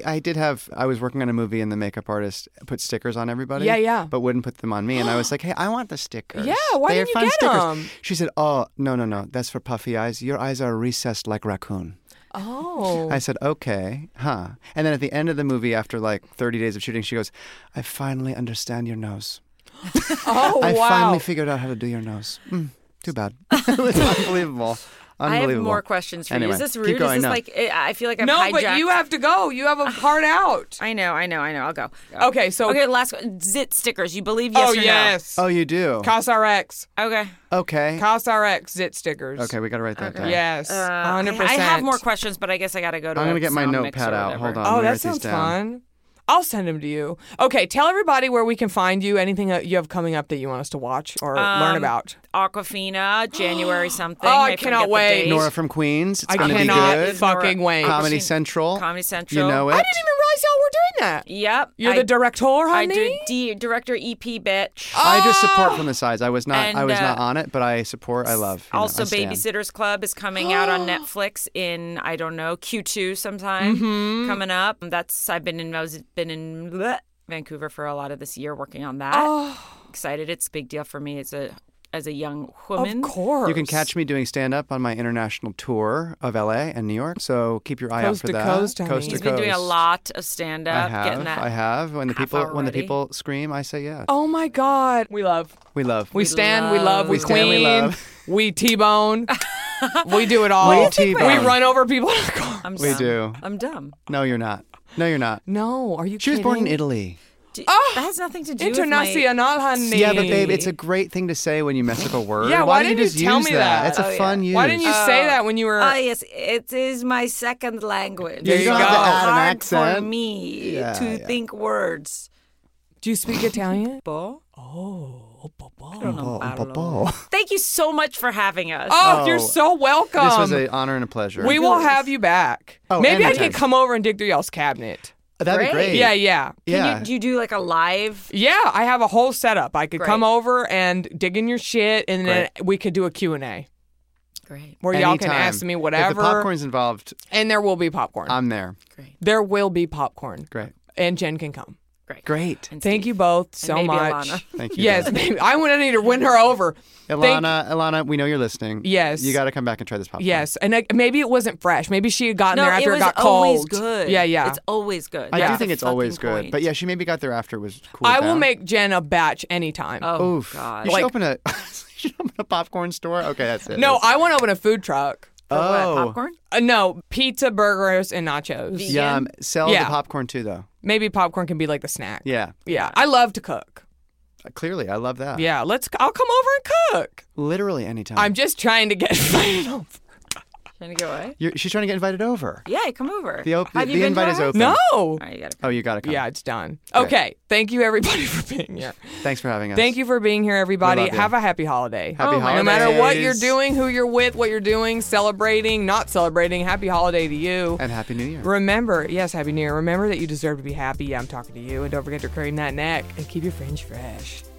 I was working on a movie and the makeup artist put stickers on everybody. Yeah. But wouldn't put them on me. And I was like, hey, I want the stickers. Yeah, why They're didn't you fun get stickers. 'em? She said, oh, no. That's for puffy eyes. Your eyes are recessed like raccoon. Oh. I said, okay, huh. And then at the end of the movie, after like 30 days of shooting, she goes, I finally understand your nose. Oh, I wow. finally figured out how to do your nose. Too bad. It was unbelievable. I have Unbelievable. more questions for Anyway, you. Is this keep rude? going, Is this no. like I feel like I've No, hijacked. but you have to go. You have a part out. I know. I'll go. Okay, so. Okay, last Zit stickers. You believe yes Oh, or no? yes. Oh, you do? CosRx. Okay. Okay. CosRx Zit stickers. Okay, we got to write that down. Yes. 100%. I have more questions, but I guess I got to go to I'm a going to get my sound notepad mix or out. whatever. Hold on. Oh, let me that write these sounds down. fun. I'll send them to you. Okay, tell everybody where we can find you, anything that you have coming up that you want us to watch or learn about. Aquafina, January something. Oh, I forget cannot the wait. date. Nora from Queens. It's I going to be cannot good. fucking wait. Comedy Central. Comedy Central. You know it. I didn't even realize y'all were doing that. Yep. You're the director, I honey? do director EP bitch. I just support from the sides. I was not. And, I was not on it, but I support. I love. You know, Also, I stand. Babysitters Club is coming out on Netflix in I don't know Q2 sometime coming up. I've been in Vancouver for a lot of this year working on that. Excited! It's a big deal for me. It's a as a young woman. Of course. You can catch me doing stand-up on my international tour of LA and New York, so keep your eye Coast out for to that. coast, honey. Coast to He's been doing a coast. lot of stand-up. getting that I have. When the half people hour when the ready. people scream, I say yes. Oh my God. We love. We love. We stand, we love, we We stand, we queen, love. we T-bone. We do it all. We We T-bone. run over people in our car. I'm We dumb. do. I'm dumb. No, you're not. No, you're not. No, are you She was kidding? born in Italy. That has nothing to do with my... Internacional, honey. Yeah, but babe, it's a great thing to say when you mess up a word. Yeah, why don't didn't you just you tell use me that? It's a Oh, fun use. Why didn't you say that when you were... Oh, yes, it is my second language. There you don't go. have to add an Hard for accent. me Yeah, to yeah. think words. Do you speak Italian? Bo? I don't know. I don't know. Oh, Thank you so much for having us. Oh, you're so welcome. This was an honor and a pleasure. We will have you back. Oh, Maybe I anytime. can come over and dig through y'all's cabinet. That'd be great. Yeah, yeah. Yeah. Do you do like a live? Yeah, I have a whole setup. I could Great. come over and dig in your shit, and then Great. we could do a Q&A Great. where y'all can Anytime. ask me If whatever. the popcorn's involved, And there will be popcorn. I'm there. Great. There will be popcorn. Great. And Jen can come. Great. Great. And Thank Steve. you both And so maybe much. Ilana. Thank you. Yes, guys. baby. I need to win her over. Ilana, we know you're listening. Yes. You got to come back and try this popcorn. Yes, and maybe it wasn't fresh. Maybe she had gotten No, there after it it was got always cold. good. Yeah, yeah. It's always good. I That's do think the it's always fucking good. point. But yeah, she maybe got there after it was cool. I will make Jen a batch anytime. Oh, Oof. God. You should open a. You should open a popcorn store. Okay, that's it. No, I want to open a food truck. For what, Oh. popcorn? No, pizza, burgers, and nachos. Yeah, sell Yeah. the popcorn too, though. Maybe popcorn can be like the snack. Yeah. Yeah, I love to cook. Clearly, I love that. Yeah, I'll come over and cook. Literally anytime. I'm just trying to get invited over. Trying to go away? She's trying to get invited over. Yeah, come over. The Have you the been invite to is her? open. No. All right, you gotta come. Oh, you got to come. Yeah, it's done. Great. Okay. Thank you, everybody, for being here. Thanks for having us. Thank you for being here, everybody. We love you. Have a happy holiday. Happy Oh my No matter what you're holidays. doing, who you're with, what you're doing, celebrating, not celebrating, happy holiday to you. And Happy New Year. Remember, yes, Happy New Year. Remember that you deserve to be happy. Yeah, I'm talking to you. And don't forget to cream that neck and keep your fringe fresh.